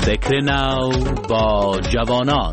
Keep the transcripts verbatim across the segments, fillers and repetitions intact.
فکر نو با جوانان.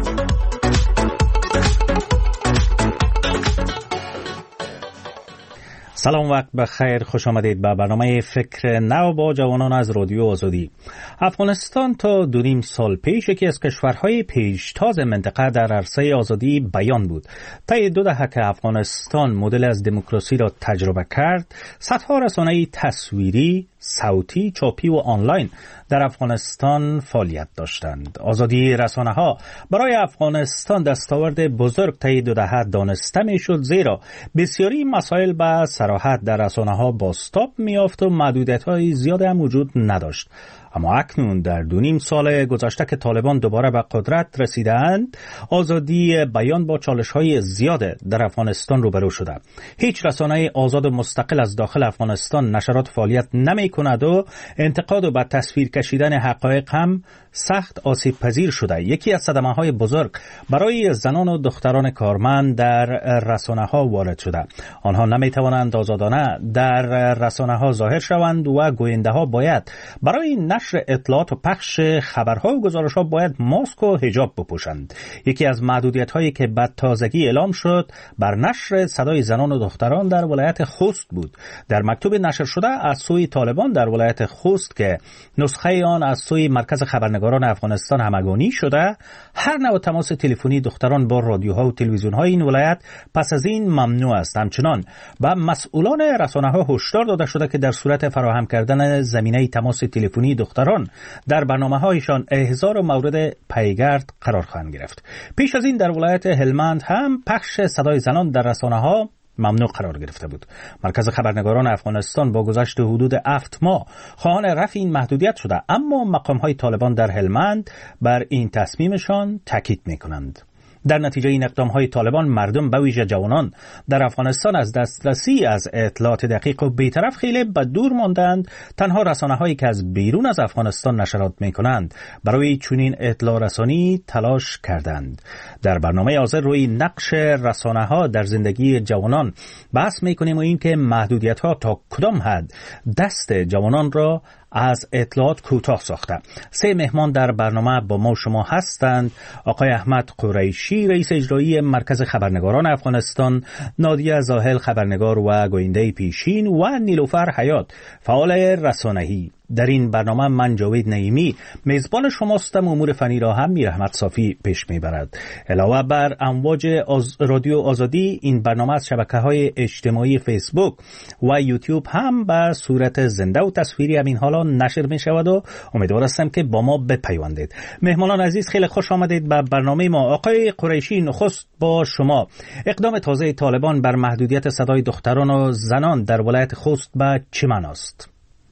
سلام، وقت بخیر، خوش آمدید به برنامه فکر نو با جوانان از رادیو آزادی. افغانستان تا دو نیم سال پیش یکی از کشورهای پیشتاز منطقه در عرصه آزادی بیان بود. طی دو دهه که افغانستان مدل از دموکراسی را تجربه کرد، صدها رسانه‌ای تصویری، صوتی، چاپی و آنلاین در افغانستان فعالیت داشتند. آزادی رسانه‌ها برای افغانستان دستاورد بزرگ طی دو دهه دانسته می‌شد، زیرا بسیاری مسائل به صراحت در رسانه‌ها بازتاب می‌یافت و محدودیت‌های زیادی هم وجود نداشت. اما اکنون در دو نیم سال گذشته که طالبان دوباره به قدرت رسیدند، آزادی بیان با چالش‌های زیاد در افغانستان روبرو شده. هیچ رسانه‌ای آزاد و مستقل از داخل افغانستان نشرات فعالیت نمی‌کند و انتقاد و به تصویر کشیدن حقایق هم سخت آسیب پذیر شده. یکی از صدمه‌های بزرگ برای زنان و دختران کارمند در رسانه‌ها وارد شده. آنها نمی‌توانند آزادانه در رسانه‌ها ظاهر شوند و گوینده‌ها باید برای نشر اطلاعات و پخش خبرها و گزارش‌ها باید ماسک و حجاب بپوشند. یکی از محدودیت‌هایی که به تازگی اعلام شد بر نشر صدای زنان و دختران در ولایت خوست بود. در مکتوب نشر شده از سوی طالبان در ولایت خوست که نسخه آن از سوی مرکز خبرنگاران افغانستان همگانی شده، هر نوع تماس تلفنی دختران با رادیوها و تلویزیون‌های این ولایت پس از این ممنوع است. همچنان به مسئولان رسانه‌ها هشدار داده شده که در صورت فراهم کردن زمینه تماس تلفنی دختران در برنامه‌هایشان احضار و مورد پیگرد قرار خواهند گرفت. پیش از این در ولایت هلمند هم پخش صدای زنان در رسانه‌ها ممنوع قرار گرفته بود. مرکز خبرنگاران افغانستان با گذشت حدود هفت ماه خواهان رفع این محدودیت شده، اما مقام‌های طالبان در هلمند بر این تصمیمشان تاکید می‌کنند. در نتیجه این اقدام‌های طالبان مردم به ویژه جوانان در افغانستان از دسترسی از اطلاعات دقیق و بی‌طرف خیلی به دور ماندند. تنها رسانه‌هایی که از بیرون از افغانستان نشرات می‌کنند برای چنین اطلاع رسانی تلاش کردند. در برنامه حاضر روی نقش رسانه‌ها در زندگی جوانان بحث می‌کنیم و اینکه محدودیت‌ها تا کدام حد دست جوانان را از اطلاعات کوتاه ساخته. سه مهمان در برنامه با ما شما هستند: آقای احمد قریشی، رئیس اجرایی مرکز خبرنگاران افغانستان، نادیه زاهل، خبرنگار و گوینده پیشین، و نیلوفر حیات، فعال رسانه‌ای. در این برنامه من جاوید نعیمی میزبان شماستم. امور فنی را هم میر احمد صافی پیش میبرد. علاوه بر امواج آز... رادیو آزادی، این برنامه از شبکه‌های اجتماعی فیسبوک و یوتیوب هم به صورت زنده و تصویری همین حالا نشر می شود و امیدوار هستم که با ما بپیوندید. مهمانان عزیز، خیلی خوش آمدید به برنامه ما. آقای قریشی، نخست با شما. اقدام تازه طالبان بر محدودیت صدای دختران و زنان در ولایت خوست به چه معناست؟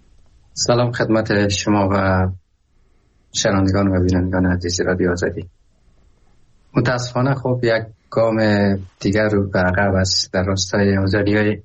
سلام خدمت شما و شنوندگان و بینندگان عزیز رادیو آزادی. متاسفانه خب یک گام دیگر رو به عقب است در راستای آزادی‌های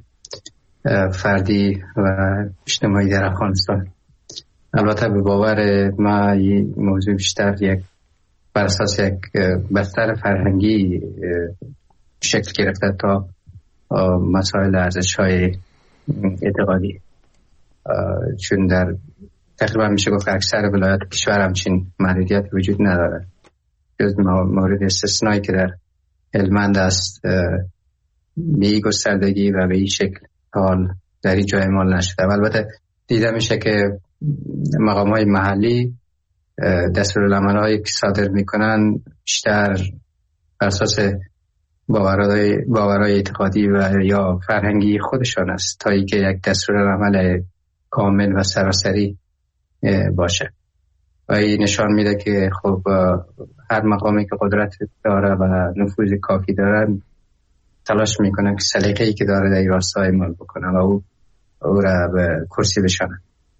فردی و اجتماعی در افغانستان. البته به باور ما این موضوع بیشتر یک بر اساس یک بستر فرهنگی شکل گرفته تا مسائل ارزش‌های اعتقادی، چون در تقریبا میشه گفت اکثر ولایات کشور همچین محدودیت وجود نداره، جز مورد استثنایی که در هلمند است به این گستردگی و به این شکل حال در این جای اعمال نشده. البته دیده میشه که مقام های محلی دستورالعمل‌هایی که صادر میکنن بیشتر بر اساس باورهای باورهای اعتقادی و یا فرهنگی خودشان است تا اینکه یک دستورالعمل کامل و سراسری باشه. و این نشان میده که خب هر مقامی که قدرت داره و نفوذ کافی داره تلاش میکنه که سلیقه‌ای که داره در این راستا اعمال بکنه و او او را به کرسی بشانه،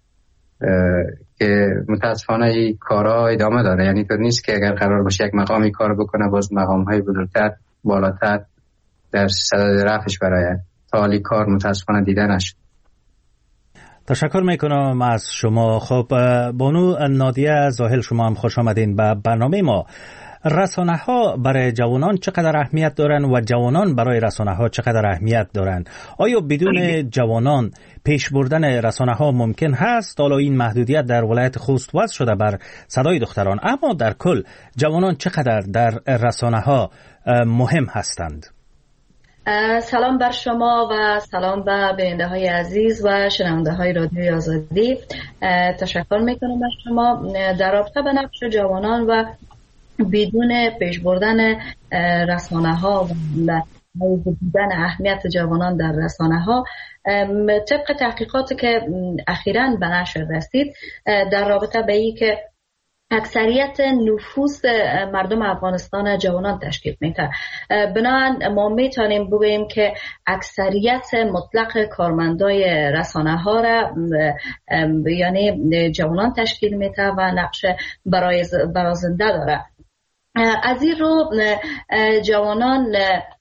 که متاسفانه این کارها ادامه داره. یعنی تو نیست که اگر قرار باشه یک مقامی کار بکنه باز مقام‌های بزرگتر بالاتر در صدد رفعش برای تالی کار متاسفانه دیده نشد. تشکر میکنم از شما. خب بانو نادیه زاهل، شما هم خوش آمدین به برنامه ما. رسانه ها برای جوانان چقدر اهمیت دارند و جوانان برای رسانه ها چقدر اهمیت دارند؟ آیا بدون جوانان پیش بردن رسانه ها ممکن هست؟ حالا این محدودیت در ولایت خوست وضع شده بر صدای دختران، اما در کل جوانان چقدر در رسانه ها مهم هستند؟ سلام بر شما و سلام به بیننده های عزیز و شنونده های رادیوی آزادی. تشکر میکنم از شما. در رابطه به نقش جوانان و بدون پیش بردن رسانه ها و بودن اهمیت جوانان در رسانه ها، طبق تحقیقاتی که اخیراً به نشر رسید در رابطه به این که اکثریت نفوس مردم افغانستان جوانان تشکیل میده، بنابراین ما میتونیم بگوییم که اکثریت مطلق کارمندای رسانه ها را یعنی جوانان تشکیل میده و نقش برازنده داره. از این رو جوانان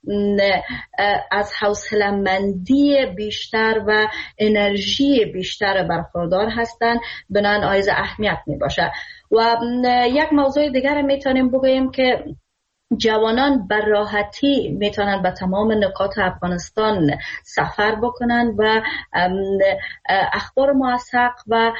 از حوصله‌مندی بیشتر و انرژی بیشتر برخوردار هستند، بنابراین حائز اهمیت می باشه. و یک موضوع دیگر میتونیم بگوییم که جوانان بر راحتی میتونن به تمام نقاط افغانستان سفر بکنن و اخبار موثق و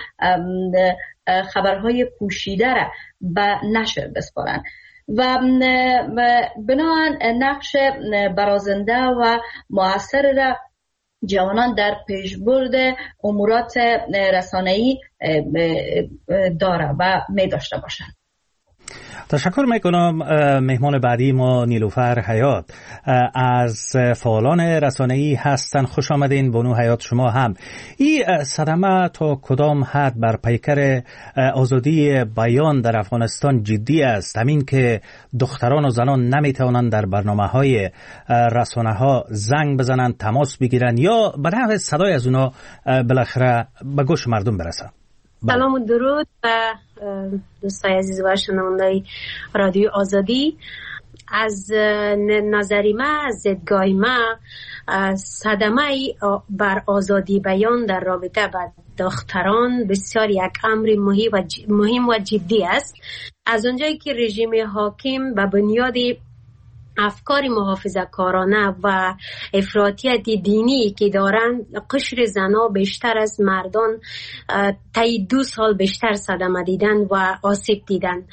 خبرهای پوشیده را به نشر بسپارن و بنابراین نقش برازنده و مؤثر را جوانان در پیشبرد امورات رسانه‌ای داره و می داشته باشند. تشکر میکنم. مهمان بعدی ما نیلوفر حیات از فعالان رسانه‌ای هستند. خوش آمدین. بانو حیات شما هم. این صدمه تا کدام حد بر پیکر آزادی بیان در افغانستان جدی است؟ همین که دختران و زنان نمیتوانند در برنامه‌های رسانه‌ها زنگ بزنند، تماس بگیرند یا به نحو صدای از اونا بالاخره به گوش مردم برسه. سلام و درود و دوستای عزیز و شنوندای رادیو آزادی. از نظری ما، از دیدگاه ما، صدمه بر آزادی بیان در رابطه با دختران بسیار یک امر مهم و جدی است. از اونجایی که رژیم حاکم به بنیاد افکار محافظه‌کارانه و افراطیت دینی که دارند، قشر زنا بیشتر از مردان طی دو سال بیشتر صدمه دیدن و آسیب دیدن.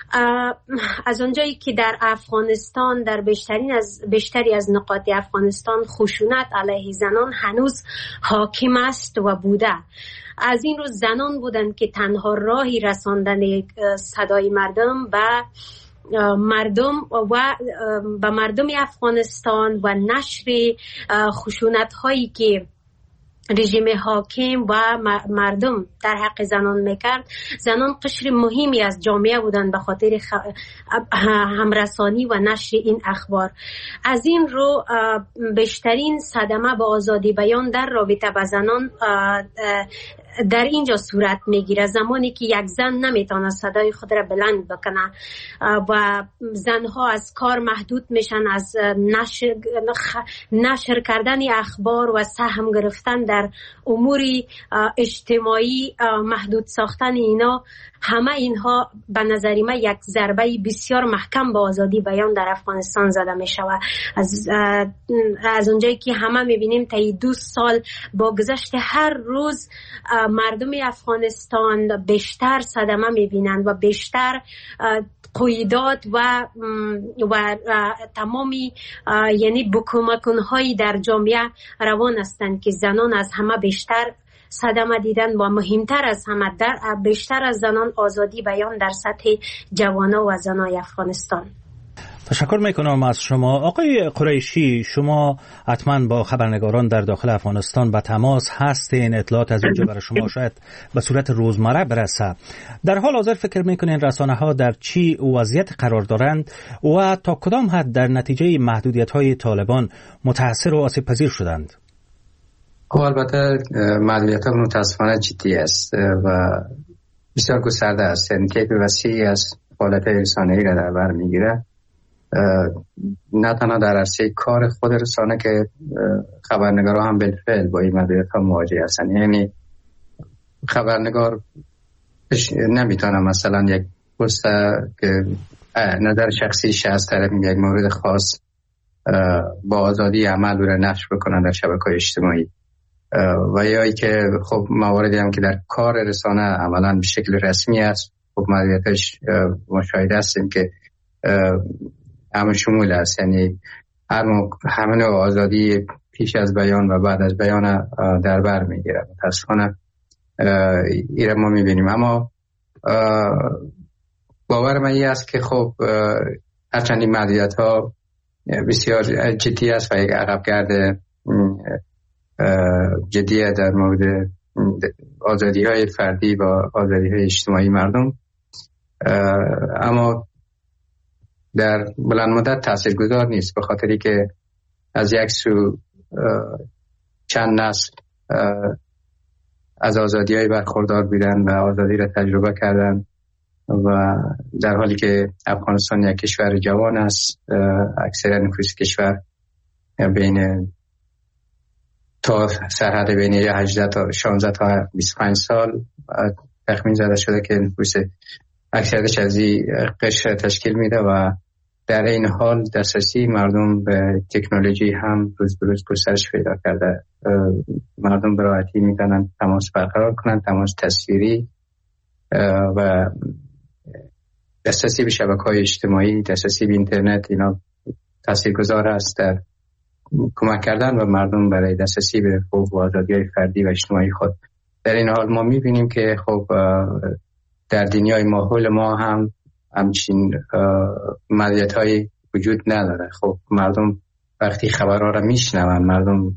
از اونجایی که در افغانستان در بیشترین از بیشتری از نقاط افغانستان خشونت علیه زنان هنوز حاکم است و بوده. از این روز زنان بودند که تنها راهی رساندن صدای مردم به مردم و به مردم افغانستان و نشر خشونت هایی که رژیم حاکم و مردم در حق زنان میکرد. زنان قشر مهمی از جامعه بودند به خاطر همرسانی و نشر این اخبار. از این رو بیشترین صدمه به آزادی بیان در رابطه با زنان در اینجا صورت میگیره زمانی که یک زن نمیتونه صدای خود را بلند بکنه و زنها از کار محدود میشن، از نشر, نشر کردن اخبار و سهم گرفتن در امور اجتماعی محدود ساختن اینا. همه اینها به نظر من یک ضربه بسیار محکم به آزادی بیان در افغانستان زده می شود. از, از اونجایی که همه می بینیم طی دو سال با گذشت هر روز مردم افغانستان بیشتر صدمه می بینند و بیشتر قیودات و و تمامی یعنی بکمکون‌هایی در جامعه روان هستند که زنان از همه بیشتر صدمه دیدن و مهمتر از همه در بیشتر از زنان آزادی بیان در سطح جوانان و زنای افغانستان. تشکر میکنم از شما. آقای قریشی، شما حتما با خبرنگاران در داخل افغانستان به تماس هستین، اطلاعات از اینجا برای شما شاید به صورت روزمره برسه. در حال حاضر فکر میکنین رسانه ها در چی وضعیت قرار دارند و تا کدام حد در نتیجه محدودیت های طالبان متاثر و آسیب پذیر شدند؟ خب البته محدودیت ها متاسفانه جدی است و بسیار گسترده است. یعنی طیف وسیعی از فعالیت رسانه‌ای را در بر میگیره، نه تنها در عرصه کار خود رسانه که خبرنگارا هم بالفعل با این محدودیت ها مواجه هستند. یعنی خبرنگار نمیتونه مثلا یک پست که نظر شخصیش از طرف یک مورد خاص با آزادی عمل رو نشر بکنن در شبکه‌های اجتماعی و یا ای که خب مواردی هم که در کار رسانه عملا به شکل رسمی است، خب مدیریتش مشاهده هستیم که همه شمول است، یعنی هر همه نوع آزادی پیش از بیان و بعد از بیان در بر میگیره. متاسفانه ایره ما میبینیم، اما باور من این است که خب هرچند این محدودیت ها بسیار جدی است و یک عقبگرد جدیه در مورد آزادی های فردی و آزادی های اجتماعی مردم، اما در بلند مدت تاثیرگذار نیست، به خاطری که از یک سو چند نسل از آزادی های برخوردار بودن و آزادی را تجربه کردن و در حالی که افغانستان یک کشور جوان است، اکثر نفوس کشور بین تا سرحد بین هجده تا شانزده تا بیست و پنج سال تخمین زده شده که نفوس اکثرش از این قشر تشکیل میده و در این حال دسترسی مردم به تکنولوژی هم روز به روز گسترش پیدا کرده. مردم به راحتی میتونن تماس برقرار کنن، تماس تصویری و دسترسی به شبکه‌های اجتماعی، دسترسی به اینترنت، اینا تاثیرگذار است در کمک کردن و مردم برای دسترسی به حقوق و آزادی‌های فردی و اجتماعی خود. در این حال ما می‌بینیم که خب در دنیای ماحول ما هم همچین مدیریت‌های وجود نداره. خب مردم وقتی خبرها را میشنون، مردم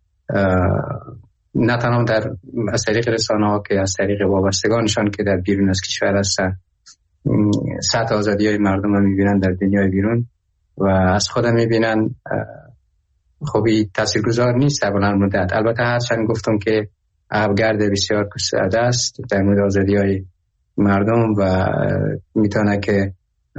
نه تنها در از طریق رسانه‌ها که از طریق وابستگانشان که در بیرون از کشور هستن سطح آزادی‌های مردم را می‌بینن در دنیای بیرون و از خود می‌بینن. خوبی تاثیرگذار نیست در بلند مدت. البته هرچند گفتم که عقبگرد بسیار گسترده است در مورد آزادی‌های مردم و میتونه که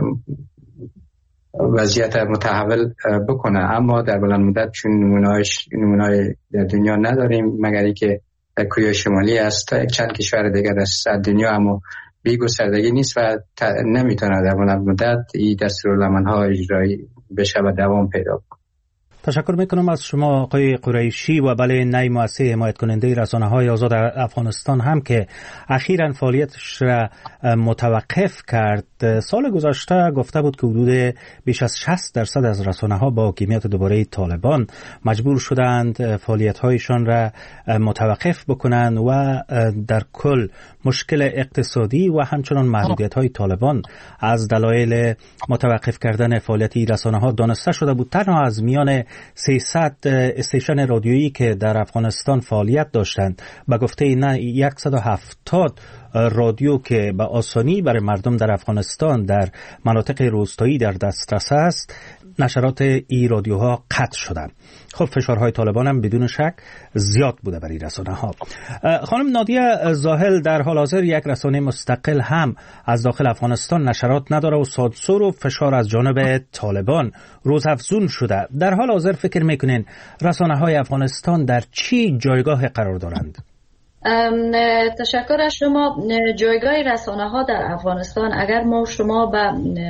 وضعیت متحول بکنه، اما در بلند مدت چون نمونه‌اش نمونه‌ای در دنیا نداریم مگر اینکه در کره شمالی است تا یک چند کشور دیگر از دنیا، اما بی گستردگی نیست و نمیتونه در بلند مدت این دستورالعمل‌ها اجرایی بشه و دوام پیدا کنه. تشکر میکنم از شما آقای قریشی. و بله، نی مؤسسه حمایت کننده رسانه‌های آزاد افغانستان هم که اخیراً فعالیتش را متوقف کرد. سال گذشته گفته بود که حدود بیش از شصت درصد از رسانه‌ها با حاکمیت دوباره طالبان مجبور شدند فعالیت‌هایشان را متوقف بکنند و در کل مشکل اقتصادی و همچنان محدودیت‌های طالبان از دلایل متوقف کردن فعالیت رسانه‌ها دانسته شده بود. تنها از میان سیصد استیشن رادیویی که در افغانستان فعالیت داشتند به گفته نه صد و هفتاد رادیو که به آسانی برای مردم در افغانستان در مناطق روستایی در دسترس است، نشرات ای رادیوها قطع شدند. خب فشارهای طالبان هم بدون شک زیاد بوده برای رسانه ها. خانم نادیه زاهل در حال حاضر یک رسانه مستقل هم از داخل افغانستان نشرات نداره و سانسور و فشار از جانب طالبان روزافزون شده. در حال حاضر فکر میکنین رسانه های افغانستان در چی جایگاه قرار دارند؟ تشکر از شما. جایگاه رسانه ها در افغانستان اگر ما شما به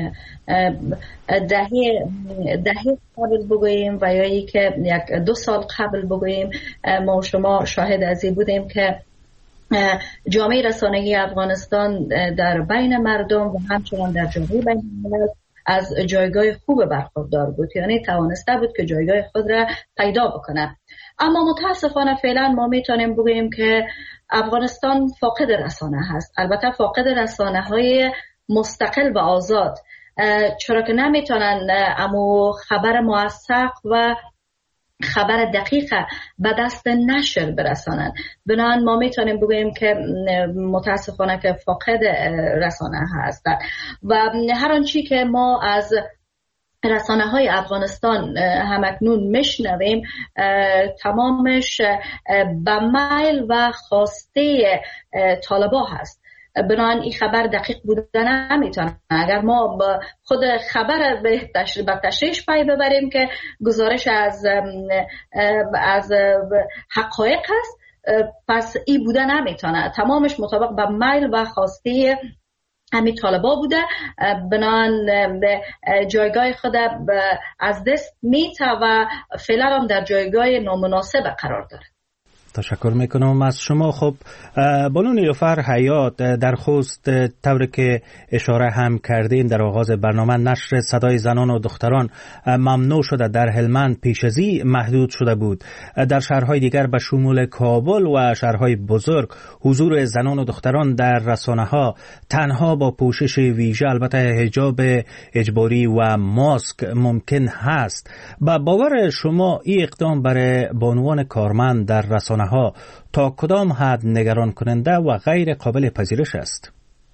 دهه دهه قبل بگوییم و یا ای که یک دو سال قبل بگوییم، ما شما شاهد از این بودیم که جامعه رسانه‌ای افغانستان در بین مردم و همچنان در جامعه بین الملل از جایگاه خوب برخوردار بود، یعنی توانسته بود که جایگاه خود را پیدا بکنه. اما متاسفانه فعلا ما میتونیم بگوییم که افغانستان فاقد رسانه هست. البته فاقد رسانه های مستقل و آزاد، چرا که نمیتونن امو خبر موثق و خبر دقیق به دست نشر برسانن. بنابراین ما میتونیم بگوییم که متاسفانه که فاقد رسانه هستند و هر آنچه که ما از رسانه های افغانستان همکنون میشنویم تمامش به میل و خواسته طالبا هست. بنابراین این خبر دقیق بودن نمیتونه. اگر ما خود خبر به تشریح پای ببریم که گزارش از از حقایق هست، پس این بودن نمیتونه. تمامش مطابق به میل و خواسته همین طالبا بوده، بنان جایگاه خود از دست میته و فعلا هم در جایگاه نامناسب قرار داره. تشکر میکنم از شما. خب بانو نیلوفر حیات، در خوست طوری که اشاره هم کردیم در آغاز برنامه، نشر صدای زنان و دختران ممنوع شده. در هلمند پیش ازی محدود شده بود. در شهرهای دیگر به شمول کابل و شهرهای بزرگ حضور زنان و دختران در رسانه ها تنها با پوشش ویژه، البته حجاب اجباری و ماسک، ممکن هست. با باور شما این اقدام برای بانوان کارمند در رسانه ها تا کدام حد نگران کننده و غیر قابل پذیرش است؟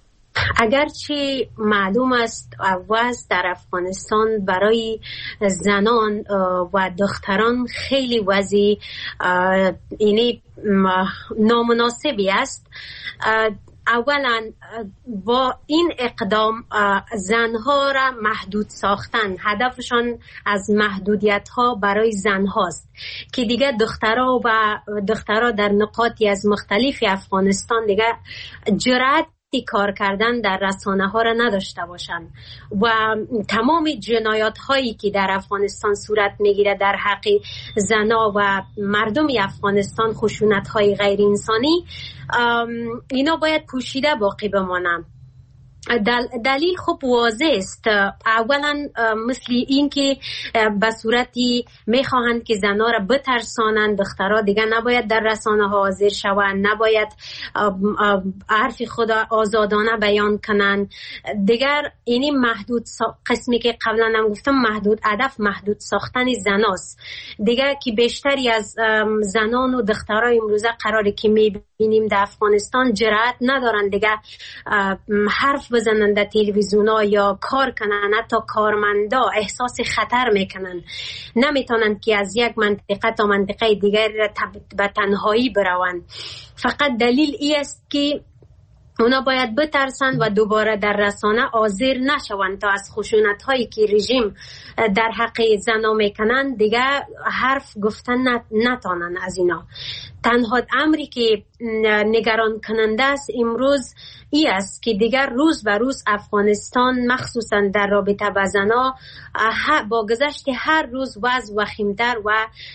اگرچه معلوم است وضع در افغانستان برای زنان و دختران خیلی وضع اینی نامناسبی است، اولا با این اقدام زنها را محدود ساختن، هدفشان از محدودیت ها برای زن هاست که دیگه دخترها و دخترها در نقاطی از مختلف افغانستان دیگه جرأت کار کردن در رسانه ها را نداشته باشند و تمام جنایات هایی که در افغانستان صورت میگیره در حق زنا و مردم افغانستان، خشونت های غیر انسانی، اینا باید پوشیده باقی بمانند. دل دلیل خوب واضح است. اولا مثل این که به صورتی میخواهند که زنها را بترسانند، دخترها دیگه نباید در رسانه ها حاضر شوند، نباید حرف خود آزادانه بیان کنند. دیگر اینی محدود سا... قسمی که قبلا هم گفتم محدود هدف محدود ساختن زناست دیگه، که بیشتری از زنان و دخترها امروزه قراره که میبینیم در افغانستان جرأت ندارن دیگه حرف بزنن در تلویزیونا یا کار کنن. حتی کارمندا احساس خطر میکنن، نمیتونن که از یک منطقه تا منطقه دیگر به تنهایی بروند. فقط دلیل ای است که اونا باید بترسن و دوباره در رسانه حاضر نشوند تا از خشونت هایی که رژیم در حق زنا میکنن دیگه حرف گفتن نتانن از اینا. تنها امری که نگران کننده است امروز ای است که دیگر روز به روز افغانستان مخصوصا در رابطه با زنا با گذشت هر روز وضع وخیمتر و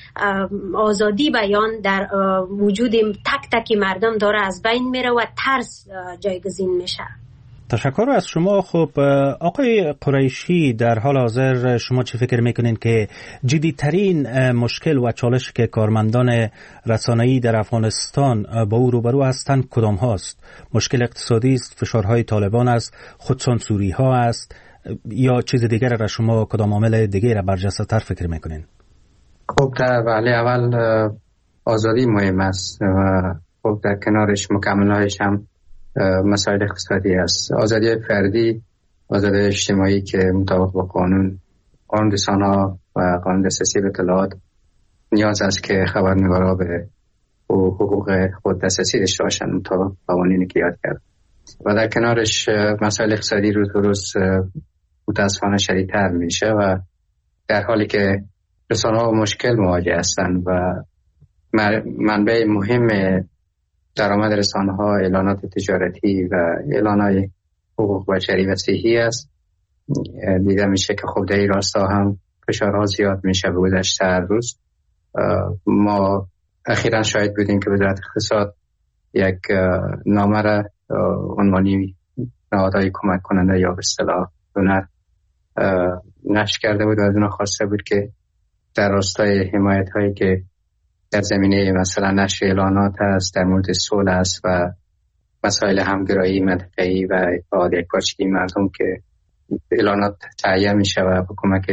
آزادی بیان در وجود تک تک مردم داره از بین میره و ترس جایگزین میشه. تشکر از شما. خب آقای قریشی، در حال حاضر شما چه فکر میکنین که جدیترین مشکل و چالش که کارمندان رسانه‌ای در افغانستان با او روبرو هستند کدام هاست؟ مشکل اقتصادی است، فشارهای طالبان است، خودسانسوری ها است، یا چیز دیگر را شما کدام عامل دیگه را برجسته تر فکر میکنین؟ خب در ولی اول آزادی مهم است و خب در کنارش مکملهایش هم مسائل اقتصادی است. آزادی فردی، آزادی اجتماعی که مطابق با قانون قانون رسانه‌ها و قانون دسترسی به اطلاعات نیاز است که خبرنگارا به حقوق خود دسترسی داشته باشند مطابق قوانینی که یاد کرد. و در کنارش مسائل اقتصادی روز به روز متاسفانه شدیدتر میشه و در حالی که رسانه‌ها مشکل مواجه هستند و منبع مهم درآمد رسانه‌ها اعلانات تجارتی و اعلانات حقوق بشری و صحی است، دیده میشه که خب در این راستا هم فشارها زیاد میشه. به گذشت هر روز ما اخیراً شاهد بودیم که وزارت اقتصاد یک نامه را عنوانی نهادهای کمک کننده یا به اصطلاح دونر نشر کرده بود و از اونها خواسته بود که در راستای حمایت هایی که در زمینه مثلا نشر اعلانات هست، در مورد صلح است و مسائل همگرایی منطقه‌ای و اتحاد یکپارچگی مردم که اعلانات تهیه میشه و با کمک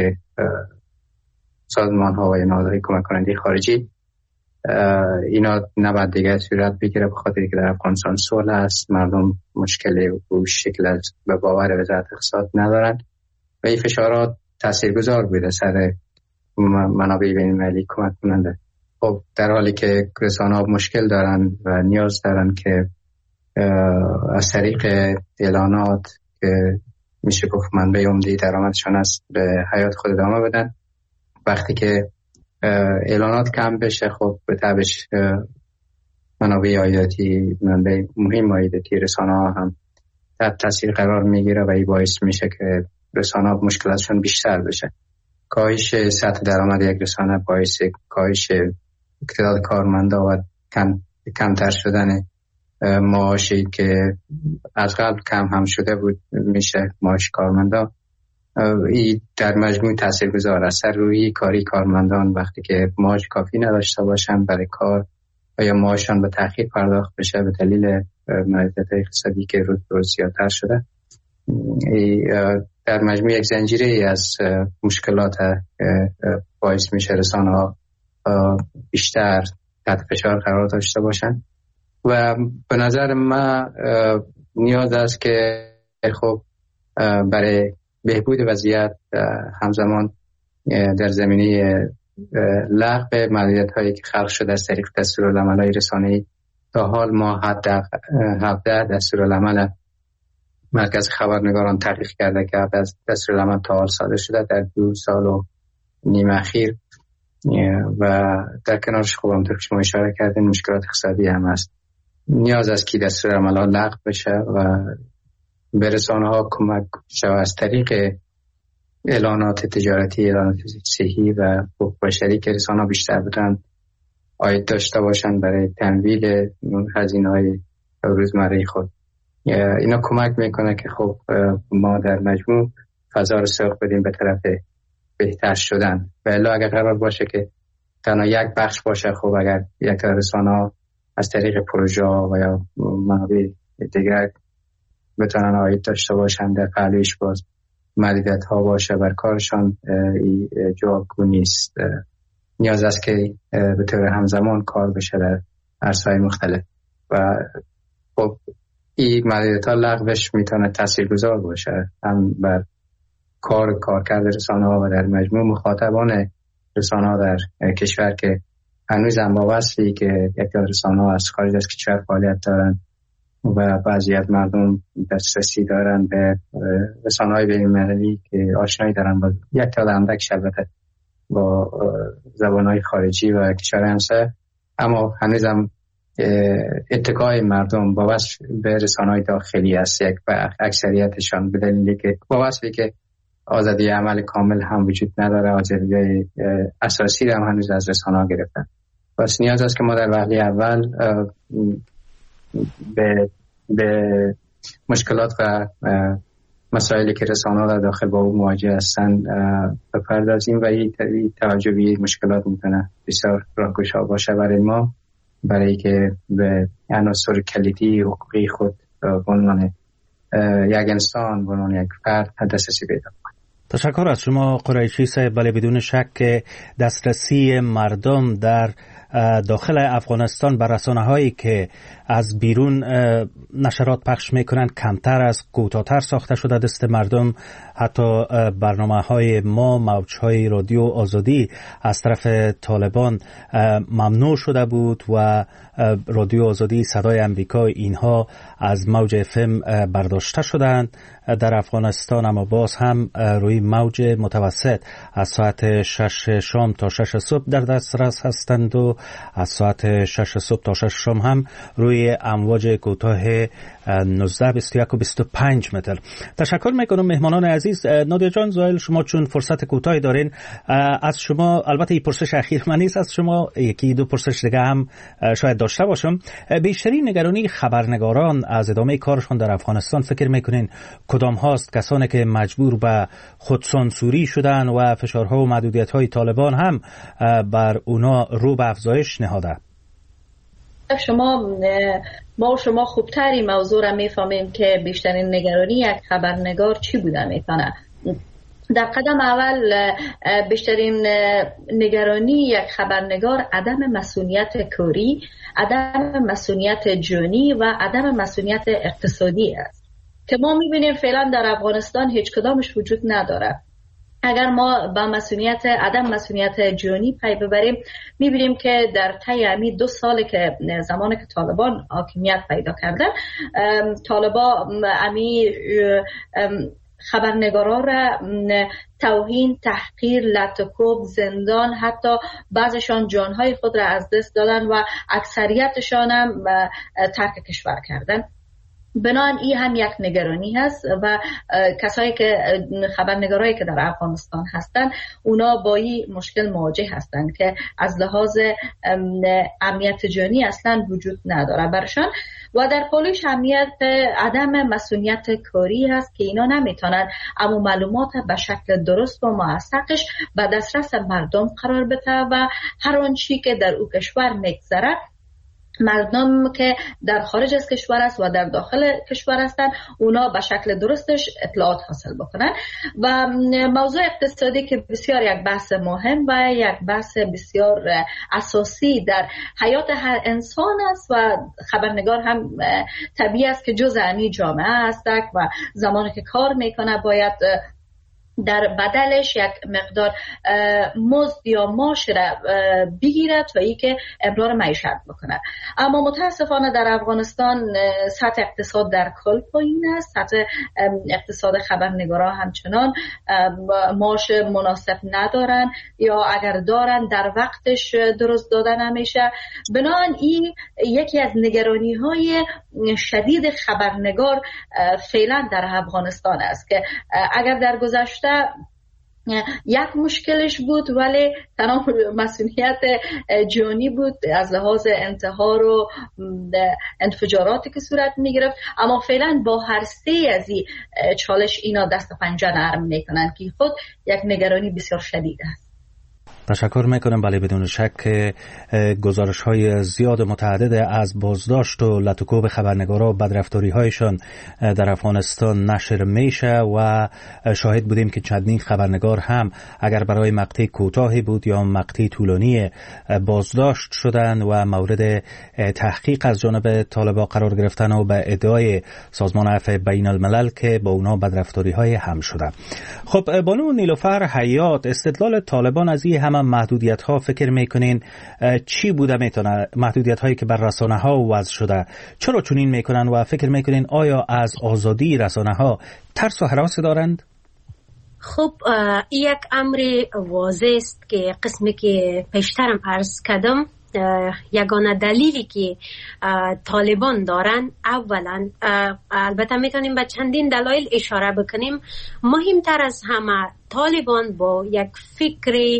سازمان ها و نهادهای کمک کننده خارجی، اینا نباید دیگه صورت بگیره به خاطر که در افغانستان صلح است، مردم مشکل و شکل از به باور وزارت اقتصاد ندارند و این فشارات تاثیرگذار بوده سر منابع بین‌المللی کمک کننده. خب در حالی که رسانه‌ها مشکل دارن و نیاز دارن که از طریق اعلانات که میشه گفت منبع عمده درآمدشان است به حیات خود ادامه بدن، وقتی که اعلانات کم بشه خب به تبعش منابع عایداتی، منبع مهم عایداتی رسانه‌ها هم تحت تاثیر قرار میگیره و این باعث میشه که رسانه‌ها مشکلاتشون بیشتر بشه. کاهش سطح درآمد یک رسانه باعث کاهش تعداد کارمندا و کم کمتر شدن معاشی که از قبل کم هم شده بود میشه معاش کارمندا. این در مجموع تاثیرگذار است روی کاری کارمندان وقتی که معاش کافی نداشته باشن برای کار و یا معاششان به تأخیر پرداخت بشه به دلیل موضوعات اقتصادی که روز به روز زیادتر شده. در مجموع یک زنجیره از مشکلات باعث میشه رسانه‌ها بیشتر تحت فشار قرار داشته باشن و به نظر من نیاز است که خب برای بهبود وضعیت همزمان در زمینه لغو محدودیت‌هایی که خلق شده از طریق دستورالعمل‌های رسانه‌ای تا حال ما حد هفده دستورالعمل مرکز خبرنگاران تحقیق کرده که از دستورالعمل تا حال صادر شده در دو سال و نیم اخیر و در کنارش خوب همونطور که شما اشاره کردین مشکلات اقتصادی هم هست. نیاز است که دستورالعمل‌ها لغو بشه و به رسانه‌ها کمک شود از طریق اعلانات تجارتی، اعلانات صحیحی و بشری که رسانه‌ها بیشتر بتونن عاید داشته باشن برای تمویل هزینه‌های روزمره خود. اینا کمک میکنه که خب ما در مجموع فضا رو سوق بدیم به طرف بهتر شدن. و الا اگر قرار باشه که تنها یک بخش باشه، خب اگر یک رسانه از طریق پروژه و یا منابع دیگر بتونن عاید داشته باشن در پهلویش باز محدودیت ها باشه بر کارشان جوابگو نیست. نیاز است که به طور همزمان کار بشه در عرصه‌های مختلف و خب این محدودیت ها لغوش میتونه تاثیرگذار باشه هم بر کار کارکرد رسانه ها و در مجموع مخاطبان رسانه ها در کشور که هنوز هم با وصفی که یک رسانه ها از خارج از کشور فعالیت دارن و بعضی از مردم دسترسی دارن به رسانه های بین‌المللی که آشنایی دارن با یک تعداد اندک البته با زبان های خارجی و کشور همسایه، اما هنوز هم اتکای مردم با وصف به رسانه‌های داخلی است یک و اکثریتشان به دلیلی که با وصفی که آزادی عمل کامل هم وجود نداره، آزادی اساسی هم هنوز از رسانه‌ها گرفتن. پس نیاز است که ما در وهله اول به به مشکلات و مسائلی که رسانه‌ها در داخل با او مواجه هستن بپردازیم و این توجه به مشکلات میتونه بسیار راهگشا باشه برای ما، برای که به عناصر کلیدی حقوقی خود به عنوان یک انسان، به عنوان یک فرد دسترسی پیدا کنیم. تشکر از شما قریشی صاحب. ولی بدون شک دسترسی مردم در داخل افغانستان بر رسانه‌هایی که از بیرون نشرات پخش میکنند کمتر از کوتاه‌تر ساخته شده. دست مردم حتی برنامه‌های ما، موج‌های رادیو آزادی از طرف طالبان ممنوع شده بود و رادیو آزادی، صدای امریکا، اینها از موج اف ام برداشته شدند در افغانستان، اما باز هم روی موج متوسط از ساعت شش شام تا شش صبح در دسترس هستند و از ساعت شش صبح تا شش شام هم روی امواج کوتاه نوزده بیست و یک و بیست و پنج متر. تشکر میکنم مهمانان عزیز. نادیا جان، زایل، شما چون فرصت کوتاهی دارین، از شما البته این پرسش اخیر من نیست، از شما یکی دو پرسش دیگه هم شاید داشته باشم. بیشترین نگرانی خبرنگاران از ادامه کارشون در افغانستان فکر میکنین کدام هاست؟ کسانی که مجبور به خودسانسوری شدن و فشارها و محدودیت‌های طالبان هم بر اونا رو به افزایش نهاده. شما ما و شما خوبتری موضوع را میفهمیم که بیشترین نگرانی یک خبرنگار چی بوده میتونه. در قدم اول بیشترین نگرانی یک خبرنگار عدم مسئولیت کاری، عدم مسئولیت جانی و عدم مسئولیت اقتصادی است که ما میبینیم فعلا در افغانستان هیچ کدامش وجود نداره. اگر ما با مسئولیت عدم مسئولیت جانی پی ببریم، میبینیم که در طی امی دو سال که زمانی که طالبان حاکمیت پیدا کردن، طالبان امی خبرنگارا را توهین، تحقیر، لطکوب، زندان، حتی بعضشان جانهای خود را از دست دادن و اکثریتشان هم ترک کشور کردن. بنابراین این هم یک نگرانی هست و کسایی که خبرنگارایی که در افغانستان هستند اونا با این مشکل مواجه هستند که از لحاظ امنیت جانی اصلا وجود نداره برشان و در پولیش امنیت عدم مسئولیت کاری هست که اینا نمیتونن اما معلومات به شکل درست و موثقش به دسترس مردم قرار بده و هر آن چی که در او کشور میگذره مردم که در خارج از کشور است و در داخل کشور هستند اونا به شکل درستش اطلاعات حاصل بکنن. و موضوع اقتصادی که بسیار یک بحث مهم و یک بحث بسیار اساسی در حیات هر انسان است و خبرنگار هم طبیعی است که جزء این جامعه است و زمانی که کار میکنه باید در بدلش یک مقدار مزد یا معاش را بگیرد و ای که امرار معیشت بکنه. اما متاسفانه در افغانستان سطح اقتصاد در کل پایین است، سطح اقتصاد خبرنگارا همچنان معاش مناسب ندارن یا اگر دارن در وقتش درست دادن نمیشه. بنابراین این یکی از نگرانی های شدید خبرنگار فعلا در افغانستان است که اگر در گذشته یک مشکلش بود ولی تنها مسئولیت جانی بود از لحاظ انتحار و انفجاراتی که صورت می گرفت، اما فعلا با هر سه از این چالش اینا دست پنجه نرم میکنن که خود یک نگرانی بسیار شدید است. تشکر میکنم. بله بدون شک گزارش های زیاد متعدد از بازداشت و لطوکوب خبرنگارا و بدرفتاری هایشان در افغانستان نشر میشه و شاهد بودیم که چندین خبرنگار هم اگر برای مقطع کوتاهی بود یا مقطع طولانی بازداشت شدن و مورد تحقیق از جانب طالبان قرار گرفتن و به ادعای سازمان عفو بین الملل که با اونا بدرفتاری های هم شدن. خب بانو نیلوفر حیات، استدلال طالبان از این هم محدودیت ها فکر میکنین چی بوده میتونه؟ محدودیت هایی که بر رسانه ها وضع شده چرا چنین میکنن و فکر میکنین آیا از آزادی رسانه ها ترس و هراس دارند؟ خب یک امر واضح است که قسمی که پیشترم عرض کردم یگانه دلیلی که طالبان دارن اولا البته میتونیم به چندین دلایل اشاره بکنیم، مهمتر از همه طالبان با یک فکر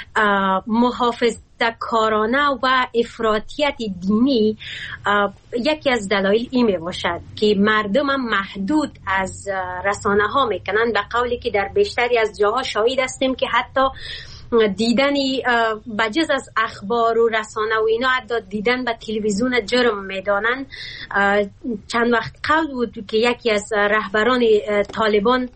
محافظه‌کارانه و افراطیت دینی یکی از دلایل این می باشد که مردم هم محدود از رسانه ها میکنن، به قولی که در بیشتری از جاها شاهد هستیم که حتی دیدنی بجز از اخبار و رسانه و اینا حتی دیدن به تلویزیون جرم میدانن. چند وقت قبل بود که یکی از رهبران طالبان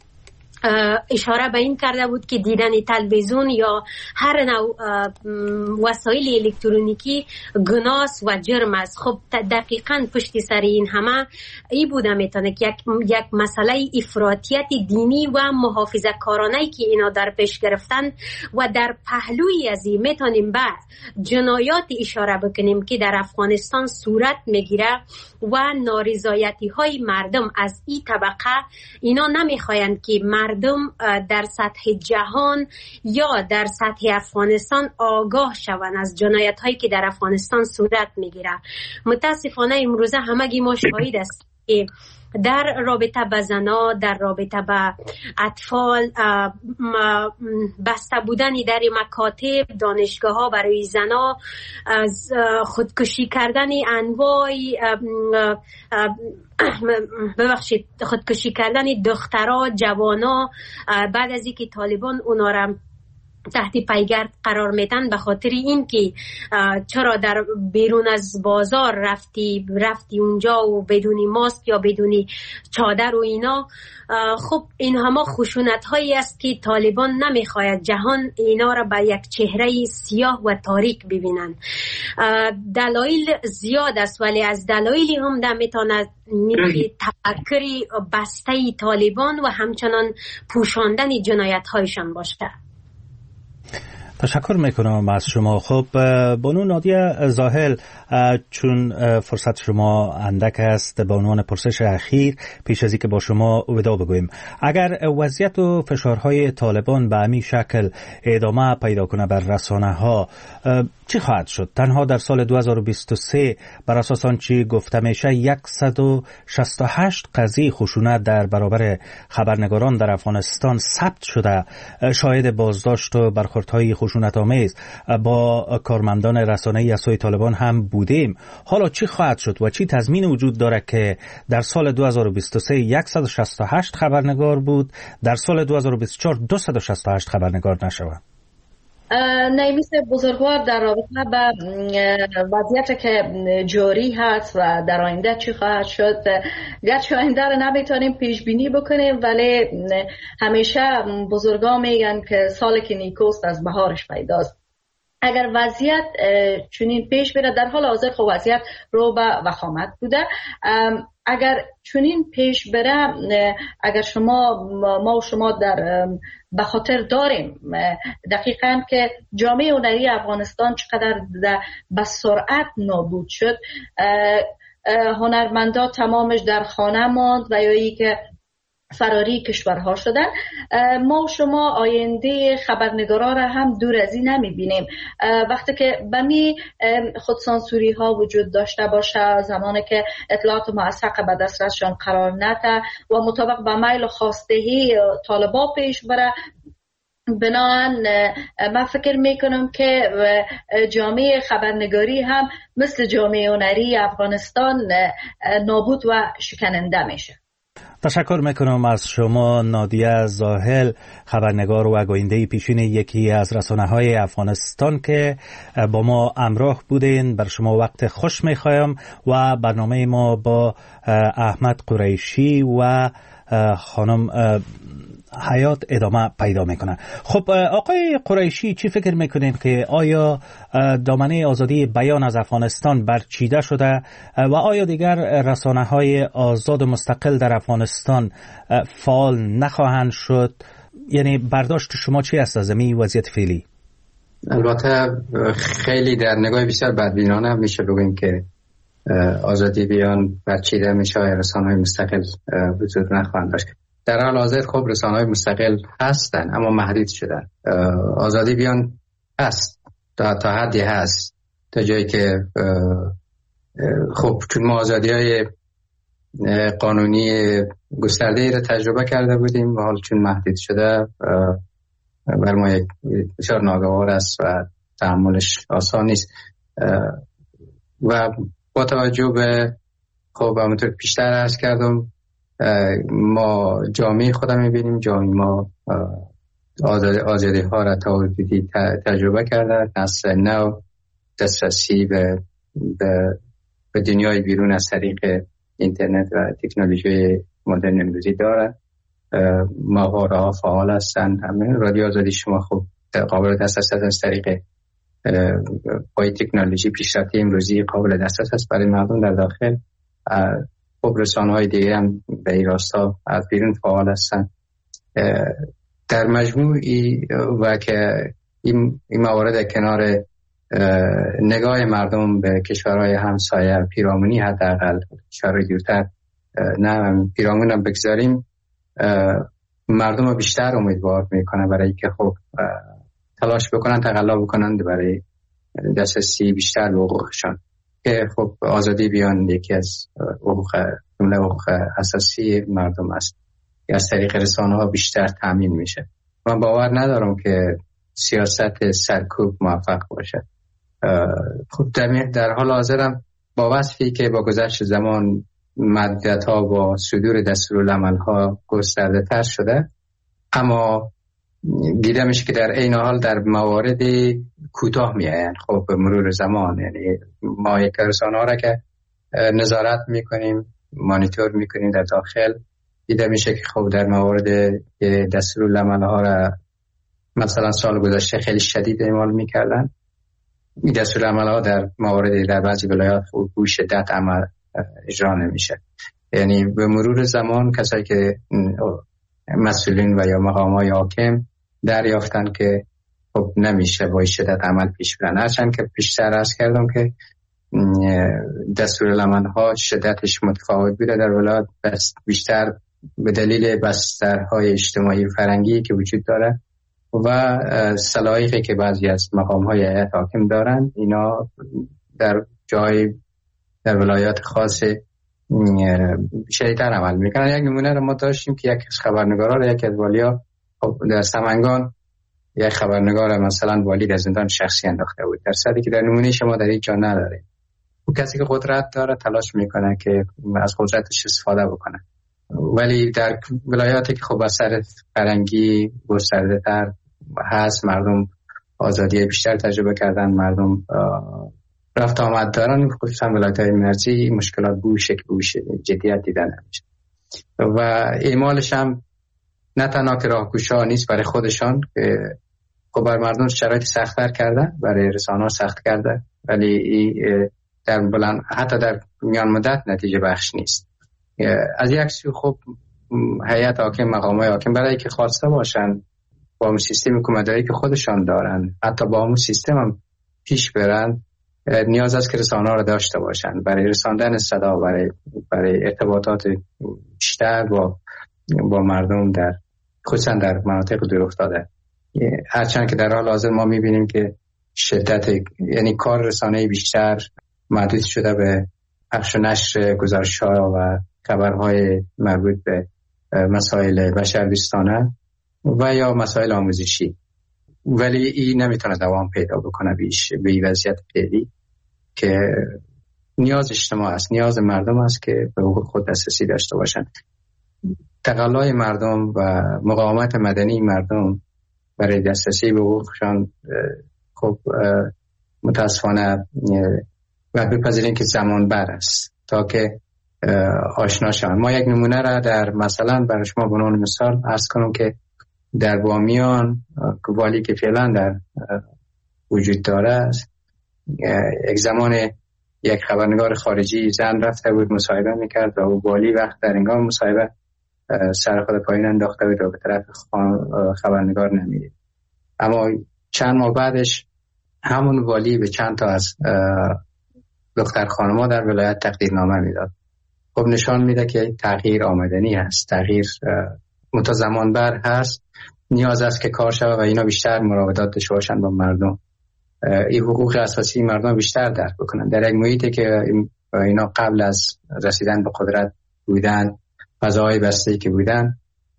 اشاره به این کرده بود که دیدن تلویزیون یا هر نوع وسایل الکترونیکی گناه و جرم است. خب دقیقاً پشت سر این همه ای بوده میتونه که یک یک مسئله افراطیت دینی و محافظه کارانه که اینا در پیش گرفتن و در پهلوی از این میتونیم به جنایات اشاره بکنیم که در افغانستان صورت میگیره و نارضایتی های مردم از این طبقه. اینا نمیخواین که مردم در سطح جهان یا در سطح افغانستان آگاه شوند از جنایت هایی که در افغانستان صورت میگیره. متاسفانه امروزه همگی ما شاهد است که در رابطه با زنا، در رابطه با اطفال، بسته بودنی در مکاتب، دانشگاه ها برای زنا، خودکشی کردن انواع ببخشید خودکشی کردن دخترها، جوانا بعد از اینکه طالبان اونا را تحت پیگرد قرار میدن به خاطر این که چرا در بیرون از بازار رفتی رفتی اونجا و بدونی ماسک یا بدونی چادر و اینا. خب این همه خشونت هایی است که طالبان نمیخواید جهان اینا را به یک چهره سیاه و تاریک ببینن. دلایل زیاد است ولی از دلایلی هم نمیتواند تفکری بسته طالبان و همچنان پوشاندن جنایت هایشان باشه. تشکر میکنم از شما. خب بانو نادیه زاهل، چون فرصت شما اندک است، به عنوان پرسش اخیر پیش از اینکه با شما وداع بگویم، اگر وضعیت و فشارهای طالبان به همین شکل ادامه پیدا کنه بر رسانه ها، چی خواهد شد؟ تنها در سال دو هزار و بیست و سه بر اساس آنچه گفته میشه صد و شصت و هشت قضیه خشونت در برابر خبرنگاران در افغانستان ثبت شده. شاهد بازداشت و برخوردهای خشونت آمیز با کارمندان رسانه‌ای از سوی طالبان هم بودیم. حالا چی خواهد شد و چی تضمین وجود داره که در سال دو هزار و بیست و سه صد و شصت و هشت خبرنگار بود، در سال دو هزار و بیست و چهار دویست و شصت و هشت خبرنگار نشود؟ نیمیس بزرگوار در رابطه به وضعیت که جاری هست و در آینده چی خواهد شد، گرچه آینده رو نمیتونیم پیش بینی بکنیم، ولی همیشه بزرگان میگن که سال که نیکوست از بهارش پیداست. اگر وضعیت چنین پیش بره، در حال حاضر خب وضعیت رو به وخامت بوده، اگر چنین پیش بره، اگر شما ما و شما در بخاطر داریم دقیقاً که جامعه هنری افغانستان چقدر به سرعت نابود شد، هنرمندا تمامش در خانه ماند و یا ای که فراری کشورها شدن، ما و شما آینده خبرنگارا را هم دور از این نمی بینیم. وقتی که بمی خودسانسوری ها وجود داشته باشه، زمانی که اطلاعات موثق به دسترسشان قرار نده و مطابق به میل و خواستهی طالبا پیش بره، بنابراین من فکر میکنم که جامعه خبرنگاری هم مثل جامعه هنری افغانستان نابود و شکننده میشه. تشکر میکنم از شما نادیه زاهل، خبرنگار و گوینده پیشین یکی از رسانه‌های افغانستان که با ما همراه بودین. بر شما وقت خوش میخوایم و برنامه ما با احمد قریشی و خانم حیات ادامه پیدا میکنه. خب آقای قریشی، چی فکر میکنین که آیا دامنه آزادی بیان از افغانستان برچیده شده و آیا دیگر رسانه های آزاد و مستقل در افغانستان فعال نخواهند شد؟ یعنی برداشت شما چی است از این وضعیت فعلی؟ البته خیلی در نگاه بسیار بدبینانه میشه بگویم که آزادی بیان برچیده میشه، رسانه های مستقل وجود نخواهند داشت. در حال حاضر خب رسانه‌های مستقل هستن اما محدود شدن. آزادی بیان هست، تا, تا حدی هست، تا جایی که خب چون ما آزادی‌های قانونی گسترده‌ای را تجربه کرده بودیم و حال چون محدود شده بر ما یک بسیار ناگوار است و تحملش آسان نیست. و با توجه به خب همونطور پیشتر عرض کردم، ما جامعه خودم میبینیم، جامعه ما آزادی ها را تا حدودی تجربه کرده، نسل نو دسترسی به, به, به دنیای بیرون از طریق اینترنت و تکنولوژی مدرن امروزی داره. ماهواره ها فعال هستند، همین رادیو آزادی شما خب قابل دسترس است از طریق با تکنولوژی پیشرفته امروزی قابل دسترس است برای مردم در داخل. خب رسانه‌های دیگه هم به این راستا از بیرون فعال هستند. در مجموع و که این موارد کنار نگاه مردم به کشورهای همسایه پیرامونی، حداقل کشورهای دورتر نه پیرامون هم بگذاریم، مردم رو بیشتر امیدوار میکنه برای که خب تلاش بکنن، تقلا بکنن برای دسترسی بیشتر به حقوقشان، که خب آزادی بیان یکی از حقوق جمله حقوق اساسی مردم است که از طریق رسانه ها بیشتر تامین میشه. من باور ندارم که سیاست سرکوب موفق باشه. خب در حال حاضرم با وصفی که با گذشت زمان مدت ها با صدور دستورالعمل ها گسترده تر شده، اما دیده میشه که در این حال در موارد کوتاه میآیند. خب به مرور زمان، یعنی ما یک رسانه ها را که نظارت میکنیم، مانیتور میکنیم در داخل، دیده میشه که خب در موارد دستورالعمل ها را مثلا سال گذشته خیلی شدید اعمال میکردن، این دستورالعمل ها در موارد در بعضی ولایات به شدت عمل اجرا نمیشه. یعنی به مرور زمان کسایی که مسئولین و یا مقامات حاکم دریافتن که خب نمیشه با شدت عمل پیش برن. هرچند که بیشتر عرض کردم که دستورالعمل‌ها شدتش متفاوت بوده در ولایت، بس بیشتر به دلیل بسترهای اجتماعی و فرهنگی که وجود داره و سلایقی که بعضی از مقام‌های هیئت حاکم دارن، اینا در جای در ولایات خاص شدیدتر عمل میکنن. یک نمونه رو ما داشتیم که یک از خبرنگارا رو یک از والیا در سمنگان یک خبرنگار مثلا والی در زندان شخصی انداخته بود، در صورتی که در نمونه شما در اینجا نداریم. اون کسی که قدرت داره تلاش میکنه که از قدرتش استفاده بکنه، ولی در ولایاتی که خب اثر فرهنگی گسترده تر هست، مردم آزادی بیشتر تجربه کردن، مردم رفت آمد دارن، خصوصا ولایت‌های مرزی مشکلات به شکل به جدیت دیدن نمیشه و اعمالش هم نه تنها که راهگشا نیست برای خودشان که خب بر مردم شرایط سخت‌تر کرده، برای رسانه‌ها سخت کرده، ولی در بلند حتی در میان مدت نتیجه بخش نیست. از یک سو خب هیئت حاکم، مقامات حاکم برای که خواسته باشن با اون سیستم حکومتداری که خودشان دارن، حتی با اون سیستم هم پیش برن، نیاز است که رسانه‌ها رو داشته باشن برای رساندن صدا، برای برای ارتباطات بیشتر با با مردم در خصوصا در مناطق دورافتاده. هرچند که در حال حاضر ما می‌بینیم که شدت یعنی کار رسانه‌ای بیشتر محدود شده به پخش و نشر گزارش‌ها و خبرهای مربوط به مسائل بشردوستانه و یا مسائل آموزشی، ولی این نمیتونه دوام پیدا بکنه بیش به این وضعیت فعلی که نیاز اجتماع است، نیاز مردم است که به حقوق خود دسترسی داشته باشند. تقلای مردم و مقاومت مدنی مردم برای دسترسی به حقوقشان خب متاسفانه و بپذیریم که زمان بر است تا که آشنا شوند. ما یک نمونه را در مثلا برای شما به عنوان مثال عرض کنم که در بامیان والی که فعلا در وجود داره است، یک زمان یک خبرنگار خارجی زن رفته بود مصاحبه میکرد و والی وقت در انگام مصاحبه سر خود پایین انداخته بود و به طرف خبرنگار نمیدید. اما چند ماه بعدش همون والی به چند تا از دختر خانم‌ها در ولایت تقدیرنامه میداد. خب نشان میده که تغییر آمدنی هست، تغییر متزمان بر هست، نیاز است که کار شود و اینا بیشتر مراودات داشته باشن با مردم، این حقوق اساسی مردم بیشتر درک بکنن در یک محیطی که اینا قبل از رسیدن به قدرت بودن، فضاهای بسته که بودن،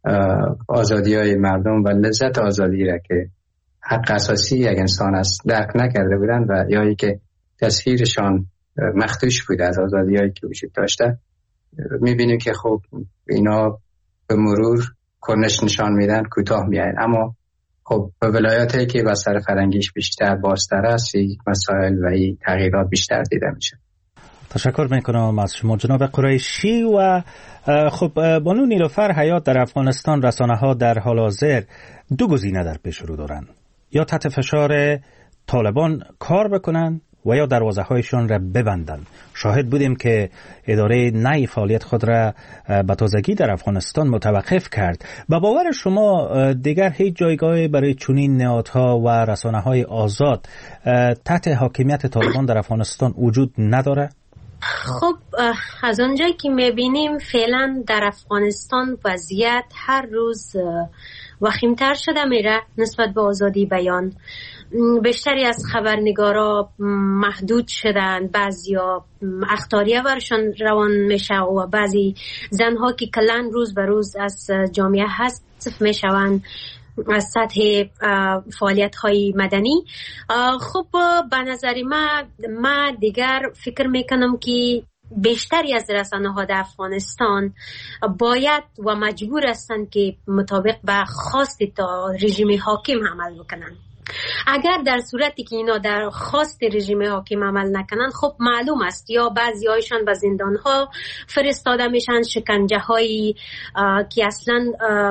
آزادی‌های مردم و لذت آزادی را که حق اساسی یک انسان است درک نکرده بودن و یا ای که تصویرشان مخدوش بوده از آزادی‌هایی که وجود داشته. می‌بینیم که خب اینا به مرور کنش نشان میدن، کوتاه میاد، اما خب به ولایاتی که بستر فرهنگیش بیشتر بازتر است این مسائل و این تغییرات بیشتر دیده میشه. تشکر میکنم از شما جناب قریشی. و خب بانو نیلوفر حیات، در افغانستان رسانه ها در حال حاضر دو گزینه در پیش رو دارن، یا تحت فشار طالبان کار بکنن و یا دروازه هایشان را ببندن. شاهد بودیم که اداره نی فعالیت خود را به تازگی در افغانستان متوقف کرد. با باور شما دیگر هیچ جایگاهی برای چنین نهادها و رسانه های آزاد تحت حاکمیت طالبان در افغانستان وجود نداره؟ خب از اونجایی که میبینیم فعلا در افغانستان وضعیت هر روز وخیمتر شده میره نسبت به آزادی بیان. بیشتری از خبرنگارا محدود شدن، بعضیا اخطاریه برشان روان میشه و بعضی زنها که کلان روز به روز از جامعه حذف میشوند از سطح فعالیت های مدنی. خب به نظر ما ما دیگر فکر میکنم که بیشتری از رسانه ها در افغانستان باید و مجبور هستند که مطابق به خواست تا رژیم حاکم عمل بکنن. اگر در صورتی که اینا در خواست رژیم حاکم عمل نکنن، خب معلوم است یا بعضی هایشان به زندان ها فرستاده میشن، شکنجه هایی که اصلا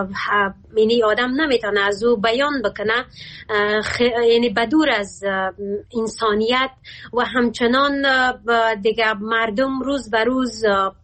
یعنی آدم نمیتونه از او بیان بکنه، یعنی بدور از انسانیت و همچنان دیگه مردم روز به روز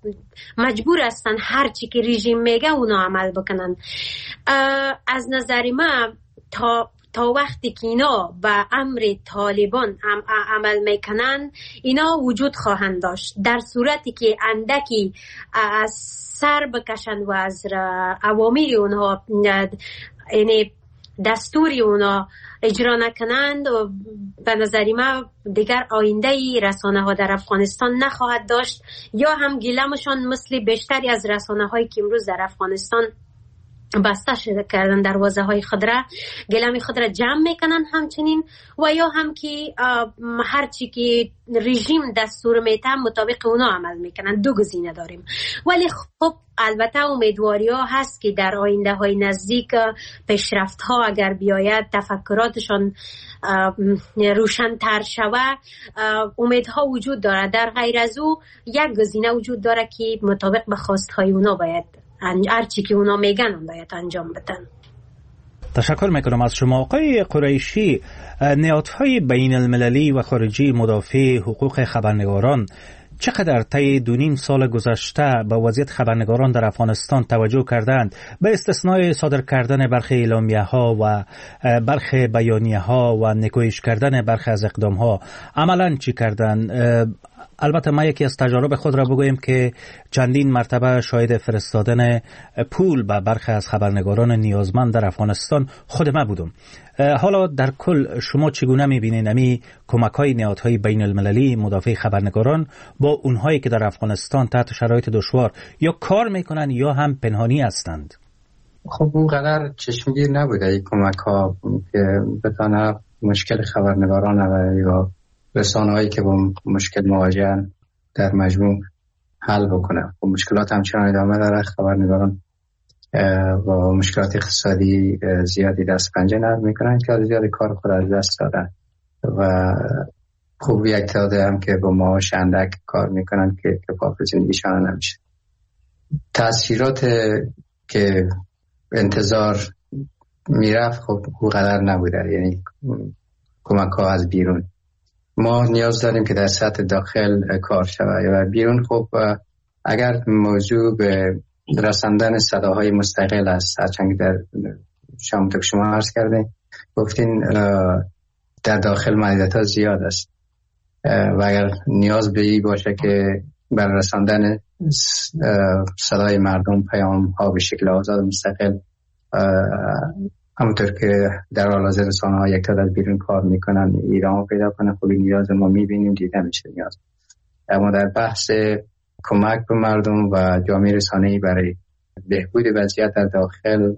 مجبور هستن هر چی که رژیم میگه اونا عمل بکنن. از نظر من تا تا وقتی که اینا به امر طالبان عمل میکنن اینا وجود خواهند داشت. در صورتی که اندکی از سر بکشن و از اوامر اونها یعنی دستوری اونا اجرا نکنند، به نظری من دیگر آینده رسانه ها در افغانستان نخواهد داشت، یا هم گیلمشان مثل بیشتری از رسانه هایی که امروز در افغانستان بسته شده کردن دروازه های خود را گلم خود را جمع میکنن همچنین، و یا هم که هرچی که رژیم دستور میته مطابق اونا عمل میکنن. دو گزینه داریم. ولی خب البته امیدواری ها هست که در آینده های نزدیک پیشرفت ها اگر بیاید تفکراتشان روشن‌تر شود، امیدها وجود داره. در غیر از او یک گزینه وجود داره که مطابق به خواست های اونا باید هرچی که اونا میگن اون باید انجام بدن. تشکر میکنم از شما. آقای قریشی، نهادهای بین المللی و خارجی مدافع حقوق خبرنگاران چقدر طی دو نیم سال گذشته به وضعیت خبرنگاران در افغانستان توجه کردند، به استثنای صادر کردن برخی اعلامیه ها و برخی بیانیه ها و نکوهش کردن برخی از اقدام ها عملا چی کردند؟ البته ما یکی از تجارب خود را بگوییم که چندین مرتبه شاهد فرستادن پول به برخی از خبرنگاران نیازمند در افغانستان خود ما بودم. حالا در کل شما چگونه می‌بینید امی کمک‌های نهادهای بین المللی مدافع خبرنگاران با اونهایی که در افغانستان تحت شرایط دشوار یا کار میکنن یا هم پنهانی هستند؟ خب اونقدر چشمگیر نبوده این کمک‌ها که بتونه مشکل خبرنگاران یا رسانه‌هایی که با مشکل مواجهن در مجموع حل بکنه. و مشکلات همچنان ادامه داره. خبرنگاران با مشکلات اقتصادی زیادی دست پنجه نرم میکنن که زیادی کار خود از دست دادن و خوب یک تعداد هم که با معاش اندک کار میکنن که کفاف زندگیشان نمیشه. تأثیرات که انتظار میرفت خب اونقدر نبوده، یعنی کمک ها از بیرون. ما نیاز داریم که در سطح داخل کار شود و بیرون خب اگر موضوع به رساندن صداهای مستقل است، هرچند در شما که شما عرض کردین گفتین در داخل محدودیت ها زیاد است و اگر نیاز به این باشه که بر رساندن صدای مردم پیام ها به شکل آزاد مستقل، همونطور که در حال حاضر رسانه ها یک تعداد بیرون کار میکنن ایران پیدا کنه، خب نیاز ما میبینیم، دیده میشه نیاز. اما در بحث کمک به مردم و جامعه رسانه‌ای برای بهبود وضعیت در داخل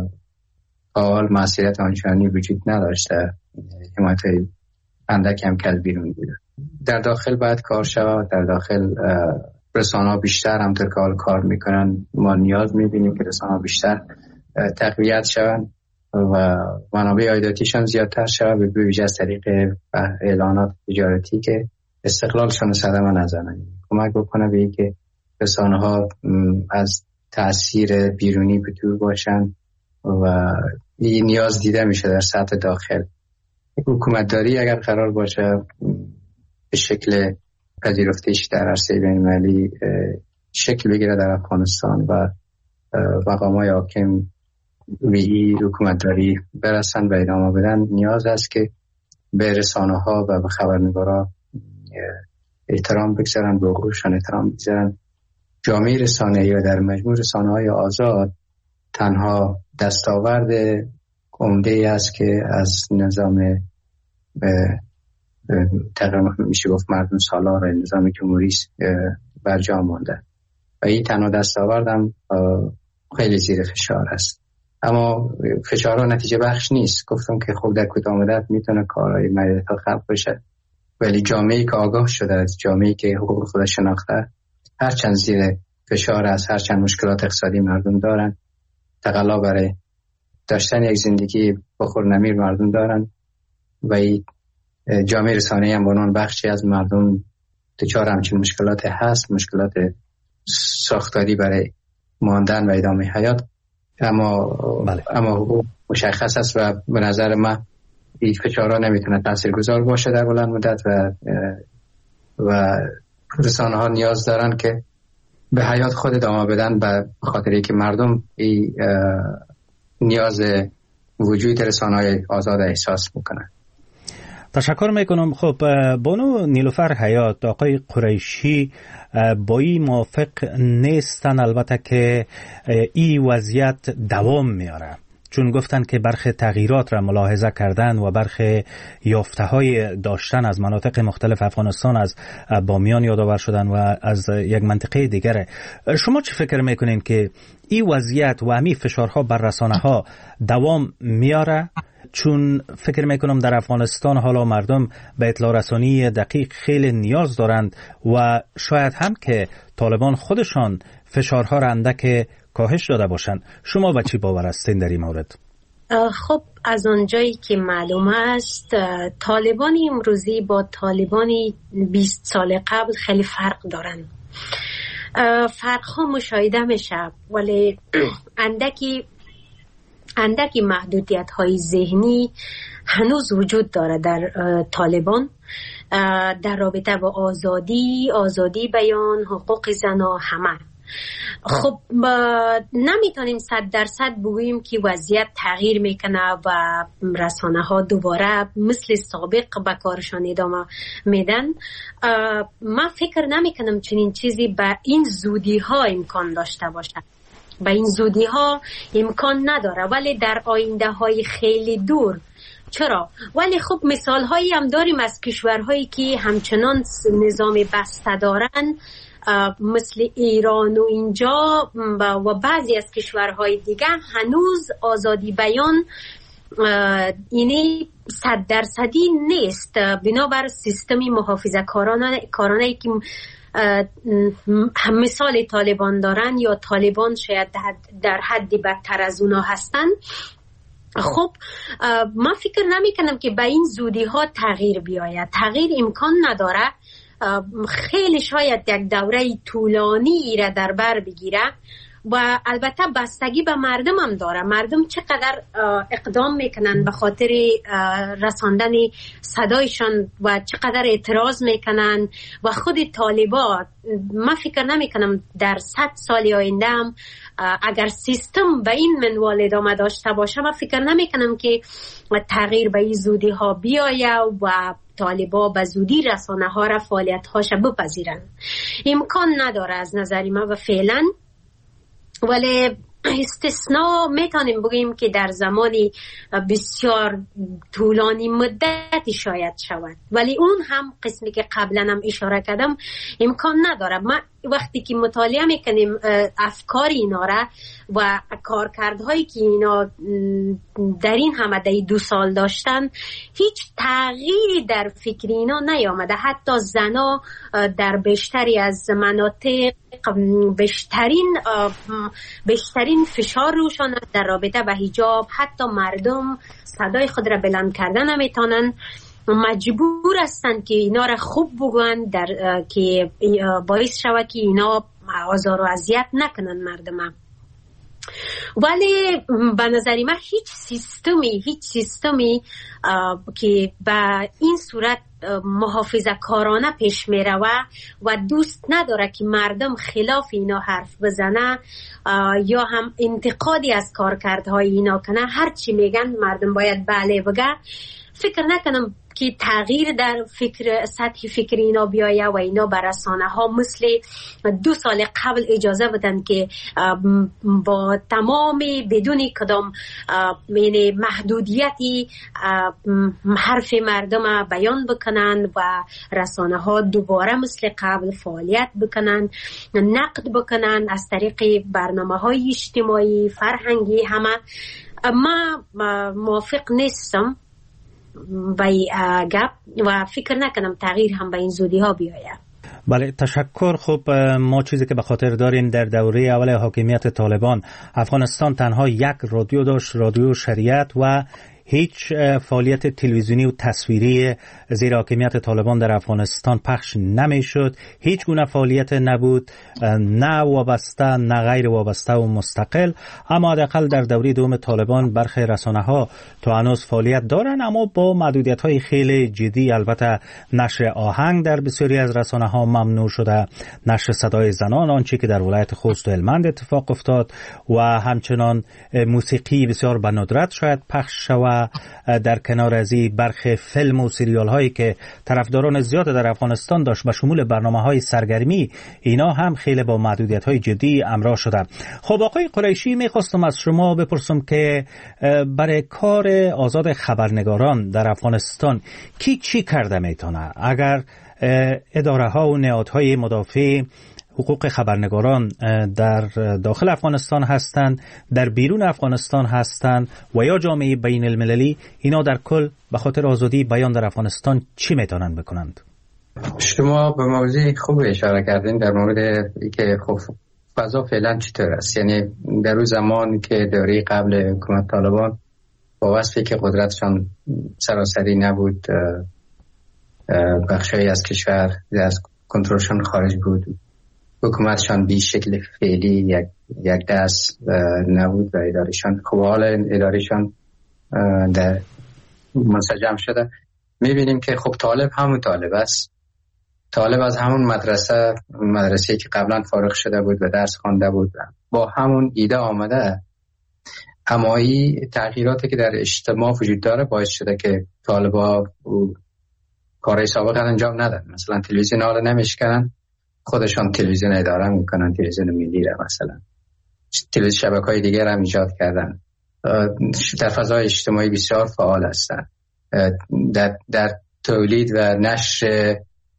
حال مسئولیت آنچنانی وجود نداشته. حمایت اندک هم کل بیرون بوده. در داخل باید کار شود. در داخل رسانه‌ها بیشتر همونطور که حال کار میکنن ما نیاز میبینیم که رسانه‌ها بیشتر تقویت شوند و منابع عایداتیشان زیادتر شود، به ویژه از طریق اعلانات تجارتی که استقلالشان صدمه نزنن. کمک بکنه به اینکه رسانه‌ها از تأثیر بیرونی به دور باشن و این نیاز دیده میشه در سطح داخل. حکومتداری اگر قرار باشه به شکل پذیرفته‌اش در عرصه بین‌المللی شکل بگیره در افغانستان و مقامات حاکم به این حکومتداری برسن و ادامه بدن، نیاز است که به رسانه‌ها و به خبرنگارا احترام بگذارن، به حقوقشان احترام بگذارن. جامعه رسانه‌ای و در مجموع رسانه‌های آزاد تنها دستاورد عمده‌ای است که از نظام به تقریبا میشه گفت مردم سالار نظام جمهوری برجا مانده و این تنها دستاورد هم خیلی زیر فشار است. اما فشارها نتیجه بخش نیست. گفتم که خب در کوتاه مدت میتونه کارهای محدودیت‌ها خلق بشه، ولی جامعه‌ای که آگاه شده است، جامعه‌ای که حقوق خودش شناخته، هرچند زیر فشار است، هرچند مشکلات اقتصادی مردم دارن، تقلا برای داشتن یک زندگی بخورنمیر مردم دارن و این جامعه رسانه‌ای هم بانون بخشی از مردم دچار همچین مشکلات هست، مشکلات ساختاری برای ماندن و ادامه حیات. اما بله. اما حقوق مشخص است و به نظر من این فشارها نمیتونه تاثیرگذار باشه در بلند مدت و و رسانه ها نیاز دارن که به حیات خود ادامه بدن به خاطر اینکه مردم این نیاز وجود رسانه‌های آزاد احساس میکنن. تشکر میکنم. خب بانو نیلوفر حیات، آقای قریشی با این موافق نیستن البته که این وضعیت دوام میاره، چون گفتن که برخی تغییرات را ملاحظه کردن و برخی یافته های داشتن از مناطق مختلف افغانستان، از بامیان یادآور شدن و از یک منطقه دیگره. شما چه فکر میکنین که این وضعیت و همین فشارها بر رسانه ها دوام میاره؟ چون فکر میکنم در افغانستان حالا مردم به اطلاع رسانی دقیق خیلی نیاز دارند و شاید هم که طالبان خودشان فشارها را اندک کاهش داده باشند. شما به چی باور هستین در این مورد؟ خب از آنجایی که معلوم است طالبان امروزی با طالبان بیست سال قبل خیلی فرق دارند. فرق ها مشاهده میشه، ولی اندکی اندکی محدودیت های ذهنی هنوز وجود داره در طالبان در رابطه با آزادی، آزادی بیان، حقوق زنان همه. خب نمیتونیم صد درصد بگوییم که وضعیت تغییر میکنه و رسانه ها دوباره مثل سابق به کارشان ادامه میدن. من فکر نمیکنم چنین چیزی به این زودی ها امکان داشته باشه. به این زودی ها امکان نداره، ولی در آینده های خیلی دور. چرا؟ ولی خب مثال هایی هم داریم از کشورهایی که همچنان نظام بسته دارن، مثل ایران و اینجا و بعضی از کشورهای دیگه هنوز آزادی بیان اینی صد درصدی نیست، بنابر سیستمی محافظه کارانه کارانه که هم مثال طالبان دارن یا طالبان شاید در حدی بدتر از اونا هستن. خب من فکر نمی کنم که به این زودی ها تغییر بیاید. تغییر امکان نداره. خیلی شاید یک دوره طولانی را در بر بگیره و البته بستگی به مردم هم داره. مردم چقدر اقدام میکنن به خاطر رساندن صدایشان و چقدر اعتراض میکنن و خود طالبان. من فکر نمیکنم در صد سال آینده هم اگر سیستم به این منوال ادامه داشته باشه، من فکر نمیکنم که تغییر به این زودی ها بیایه و طالبا به زودی رسانه ها را فعالیت هاش بپذیرن. امکان نداره از نظر من و فعلا، ولی استثناء میتونیم بگیم که در زمانی بسیار طولانی مدتی شاید شود، ولی اون هم قسمی که قبلا هم اشاره کردم امکان نداره. ما وقتی که مطالعه میکنیم افکار اینا را و کارکردهایی که اینا در این همه دو سال داشتن، هیچ تغییری در فکر اینا نیامده. حتی زنا در بیشتری از مناطق بیشترین بیشترین فشار روشان در رابطه به حجاب، حتی مردم صدای خود را بلند کردن نمیتونن، مجبور هستند که اینا را خوب بگوین در که باعث شود که اینا آزار و اذیت نکنن مردم. ولی به نظر من هیچ سیستمی هیچ سیستمی که به این صورت محافظه کارانه پیش می روه و دوست نداره که مردم خلاف اینا حرف بزنه یا هم انتقادی از کارکردهای اینا کنه، هرچی میگن مردم باید بله بگه. فکر نکنم که تغییر در فکر سطح فکر اینا بیایه و اینا بر رسانه ها مثل دو سال قبل اجازه بدن که با تمام بدون کدام یعنی محدودیتی حرف مردم بیان بکنن و رسانه ها دوباره مثل قبل فعالیت بکنن، نقد بکنن از طریق برنامه های اجتماعی، فرهنگی همه. ما موافق نیستم با گپ و فکر نکنم تغییر هم به این زودی ها بیاید. بله تشکر. خب ما چیزی که به خاطر داریم در دوره اول حاکمیت طالبان افغانستان تنها یک رادیو داشت، رادیو شریعت، و هیچ فعالیت تلویزیونی و تصویری زیر حاکمیت طالبان در افغانستان پخش نمیشد، هیچ گونه فعالیت نبود، نه وابسته نه غیر وابسته و مستقل. اما حداقل در دوره دوم طالبان برخی رسانه‌ها تا هنوز فعالیت دارن، اما با محدودیت‌های خیلی جدی. البته نشر آهنگ در بسیاری از رسانه‌ها ممنوع شده، نشر صدای زنان، آنچه که در ولایت خوست و هلمند اتفاق افتاد، و همچنان موسیقی بسیار به ندرت شاید پخش شود. در کنار از این برخی فیلم و سریال هایی که طرفداران زیاد در افغانستان داشت به شمول برنامه‌های سرگرمی، اینا هم خیلی با محدودیت‌های جدی همراه شده. خب آقای قریشی، می‌خواستم از شما بپرسم که برای کار آزاد خبرنگاران در افغانستان کی چی کرده میتونه؟ اگر اداره ها و نهادهای مدافع حقوق خبرنگاران در داخل افغانستان هستند، در بیرون افغانستان هستند و یا جامعه بین المللی، اینا در کل به خاطر آزادی بیان در افغانستان چی میتونن بکنند؟ شما به موضوع خوب اشاره کردین در مورد اینکه خب فضا فعلا چطور است. یعنی در اون زمان که دوره قبل حکومت طالبان با وصفی که قدرتشان سراسری نبود، بخشی از کشور از کنترلشان خارج بود، حکومتشان بی شکل فعلی یک یک دست نبود و ادارهشان خب حالا ادارهشان در منسجم شده. میبینیم که خب طالب همون طالب است، طالب از همون مدرسه مدرسه‌ای که قبلا فارغ شده بود و درس خوانده بود با همون ایده آمده. اما این تغییراتی که در اجتماع وجود داره باعث شده که طالبا کارهای سابق انجام ندن. مثلا تلویزیون حالا نمیشکنن، خودشان تلویزیون اداره میکنن، تلویزیون ملی را مثلا تلویزیون شبکه‌های دیگر هم ایجاد کردن، در فضای اجتماعی بسیار فعال هستن، در در تولید و نشر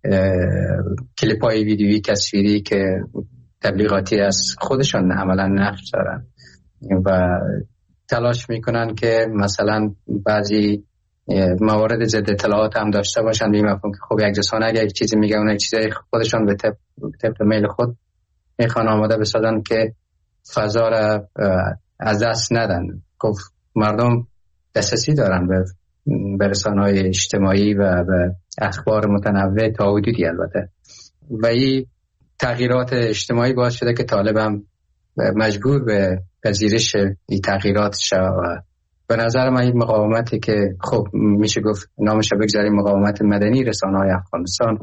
کلیپ‌های ویدیویی تصویری که تبلیغاتی از خودشان عملا نقش دارن و تلاش میکنن که مثلا بعضی موارد ضد اطلاعات هم داشته باشن، به این مفهوم که خب یک رسانه اگه یک چیزی میگه اون یک چیزی خودشان به طبق میل خود میخوان آماده بسازن که فضا را از دست ندن. خب مردم دسترسی دارن به به رسانه‌های اجتماعی و به اخبار متنوع تا حدودی البته، و این تغییرات اجتماعی باعث شده که طالب هم مجبور به پذیرش این تغییرات شود. به نظر من این مقاومتی که خب میشه گفت نامش رو بگذاریم مقاومت مدنی رسانه‌های افغانستان،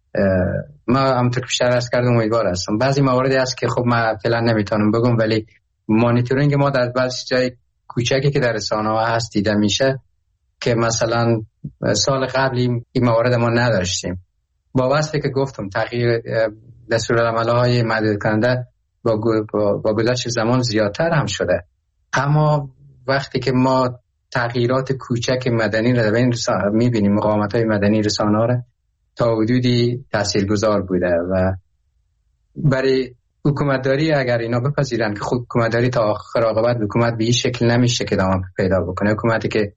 ما همونطور که بیشتر عرض کردم امیدوار هستم. بعضی مواردی هست که خب من فعلا نمیتونم بگم، ولی مانیتورینگ ما در بعضی جای کوچکی که در رسانه‌ها هست دیده میشه که مثلا سال قبل این موارد ما نداشتیم. با وصفی که گفتم تغییر دستورالعمل‌های محدود کننده با با گذشت زمان زیادتر هم شده، اما وقتی که ما تغییرات کوچک مدنی رو ببینیم می‌بینیم مقاومت‌های مدنی رسانه‌ها را تا حدودی تاثیرگذار بوده و برای حکومتداری اگر اینا بپذیرن که خود حکومتداری تا آخر عاقبت حکومت به این شکل نمیشه که ادامه پیدا بکنه، حکومتی که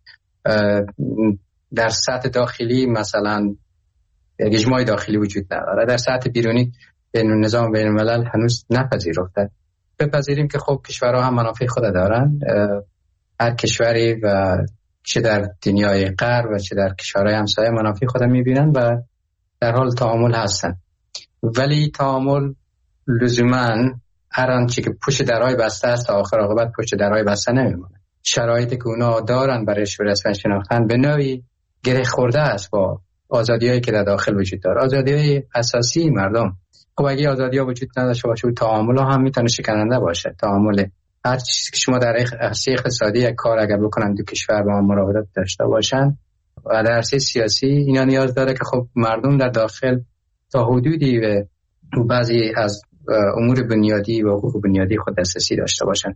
در سطح داخلی مثلا اجماع داخلی وجود نداره، در سطح بیرونی بین نظام بین الملل هنوز نپذیرفته. بپذیریم که خب کشورها هم منافع خود دارن، هر کشوری و چه در دنیای غرب و چه در کشورهای همسایه منافع خود میبینن و در حال تعامل هستن، ولی تعامل لزوما هر آنچه که پشت درهای بسته است تا آخر عاقبت پشت درهای بسته نمیمونه. شرایطی که اونا دارن برای رسمی شناختن به نوعی گره خورده است با آزادیایی که در داخل وجود داره، آزادیای اساسی مردم. خب اگه آزادی‌ها وجود نداشته باشه تعامل هم میتونه شکننده باشه. تعامل هر چیزی که شما در عرصه اقتصادی یک کار اگر بکنن دو کشور با هم مراودات داشته باشن و در عرصه سیاسی اینا نیاز داره که خب مردم در داخل تا حدودی به بعضی از امور بنیادی و حقوق بنیادی خود دسترسی داشته باشن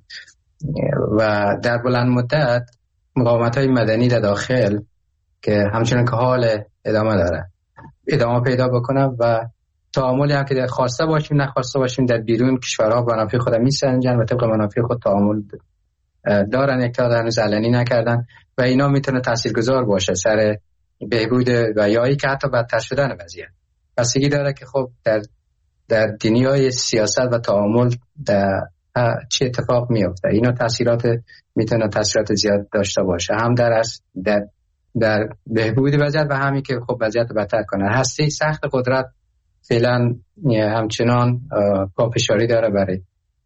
و در بلند مدت مقاومت‌های مدنی در داخل که همچنان که حال ادامه داره ادامه پیدا بکنه و تعاملی هم که در خواسته باشیم نخواسته باشیم در بیرون کشورها با منافع خود میسنجن و طبق منافع خود تعامل دارن، یک تا هنوز علنی نکردن و اینا میتونه تاثیرگذار باشه سر بهبود و یایی که حتی بدتر شدن وضعیت. بستگی داره که خب در در دنیای سیاست و تعامل در چه اتفاق میفته. اینا تاثیرات میتونه تاثیرات زیاد داشته باشه، هم در از در در بهبود وضعیت و همین که خب وضعیت بدتر کنه. هسته سخت قدرت فعلا همچنان پافشاری داره برای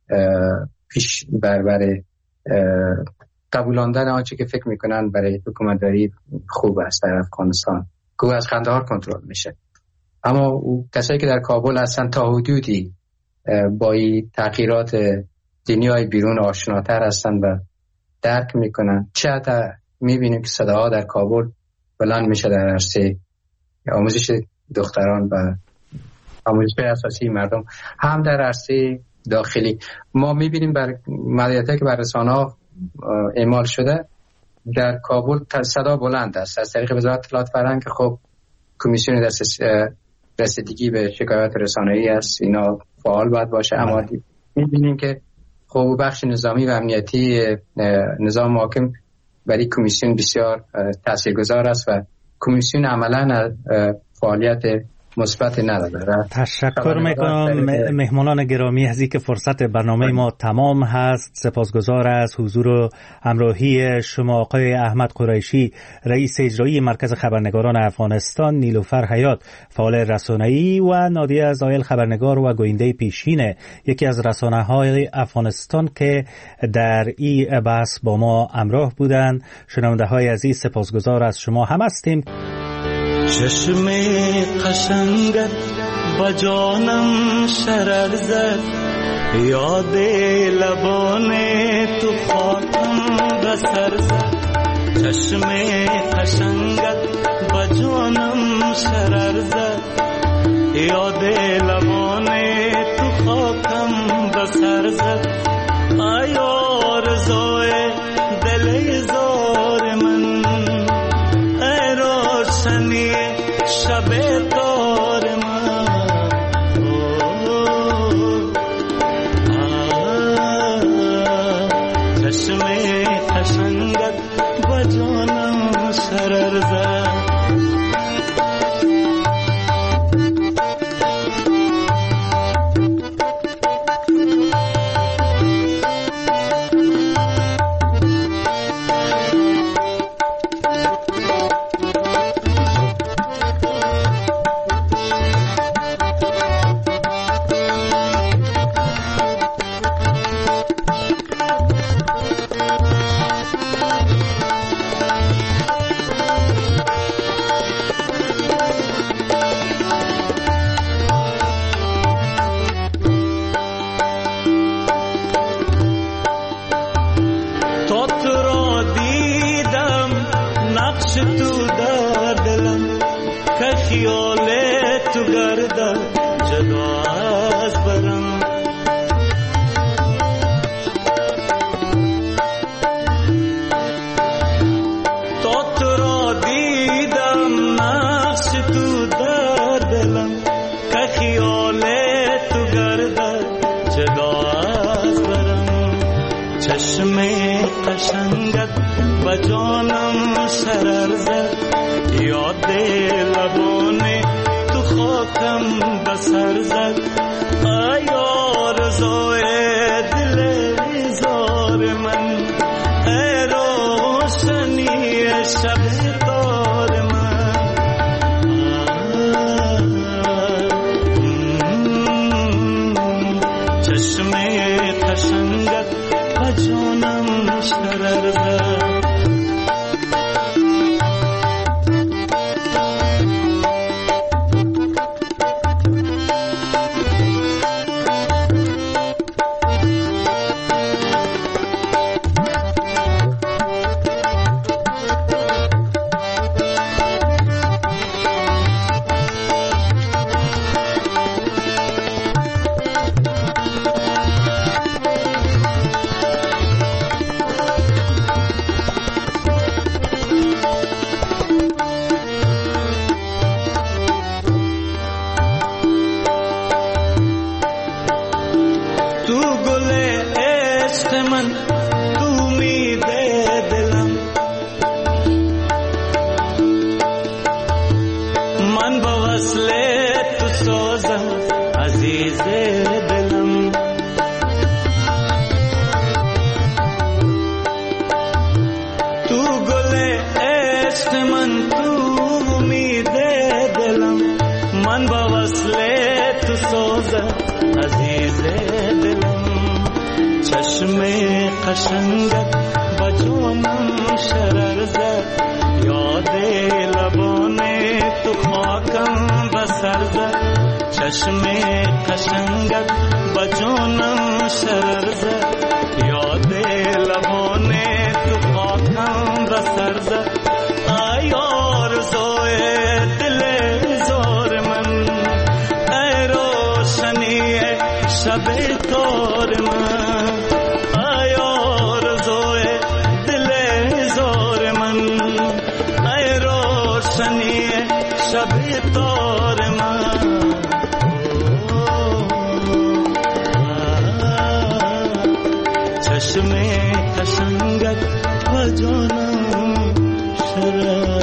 پیش بر برای قبولاندن آنچه که فکر میکنن برای حکومتداری خوب است در افغانستان، که از قندهار کنترل میشه. اما کسایی که در کابل هستن تا حدودی با این تغییرات دنیای بیرون آشناتر هستن و درک میکنن. چقدر میبینیم که صداها در کابل بلند میشه در عرصه آموزش دختران و آموزش اساسی مردم، هم در عرصه داخلی. ما میبینیم بر مدیریتی که بر رسانه‌ها اعمال شده در کابل صدا بلند است از طریق وزارت اطلاعات فرهنگ که خب کمیسیون دست رسیدگی به شکایات رسانه‌ای است، اینا فعال باید باشه. اما میبینیم که خب بخش نظامی و امنیتی نظام حاکم برای کمیسیون بسیار تاثیرگذار است و کمیسیون عملاً فعالیت مثبت نداره. تشکر میکنم مهمانان گرامی از اینکه فرصت برنامه ما تمام هست. سپاسگزار از حضور و همراهی شما آقای احمد قریشی، رئیس اجرایی مرکز خبرنگاران افغانستان، نیلوفر حیات، فعال رسانه‌ای، و نادیه زایل، خبرنگار و گوینده پیشین یکی از رسانه‌های افغانستان که در این بحث با ما همراه بودند. شنونده‌های عزیز، سپاسگزار از شما هم هستیم. چشم قشنگت با جانم شرر زد، یاد لبان تو خاکم به سر زد. چشم قشنگت با جانم شرر زد، یاد لبان تو خاکم به سر زد. آیا رضای دل زار من، ای روشنی شب دار من، چشم قشنگت با جانم شرر زد. عزیز دلم، چشم قشنگت با جانم شرر زد، یاد لبان تو خاکم بسر زد، چشم قشنگت با جانم شرر زد، یاد لبان تو خاکم بسر زد. ای آرزوی دل زار من، ای روشنی شب تار من، ای آرزوی دل زار من، ای روشنی شب تار من. چشم قشنگت و جانم شرر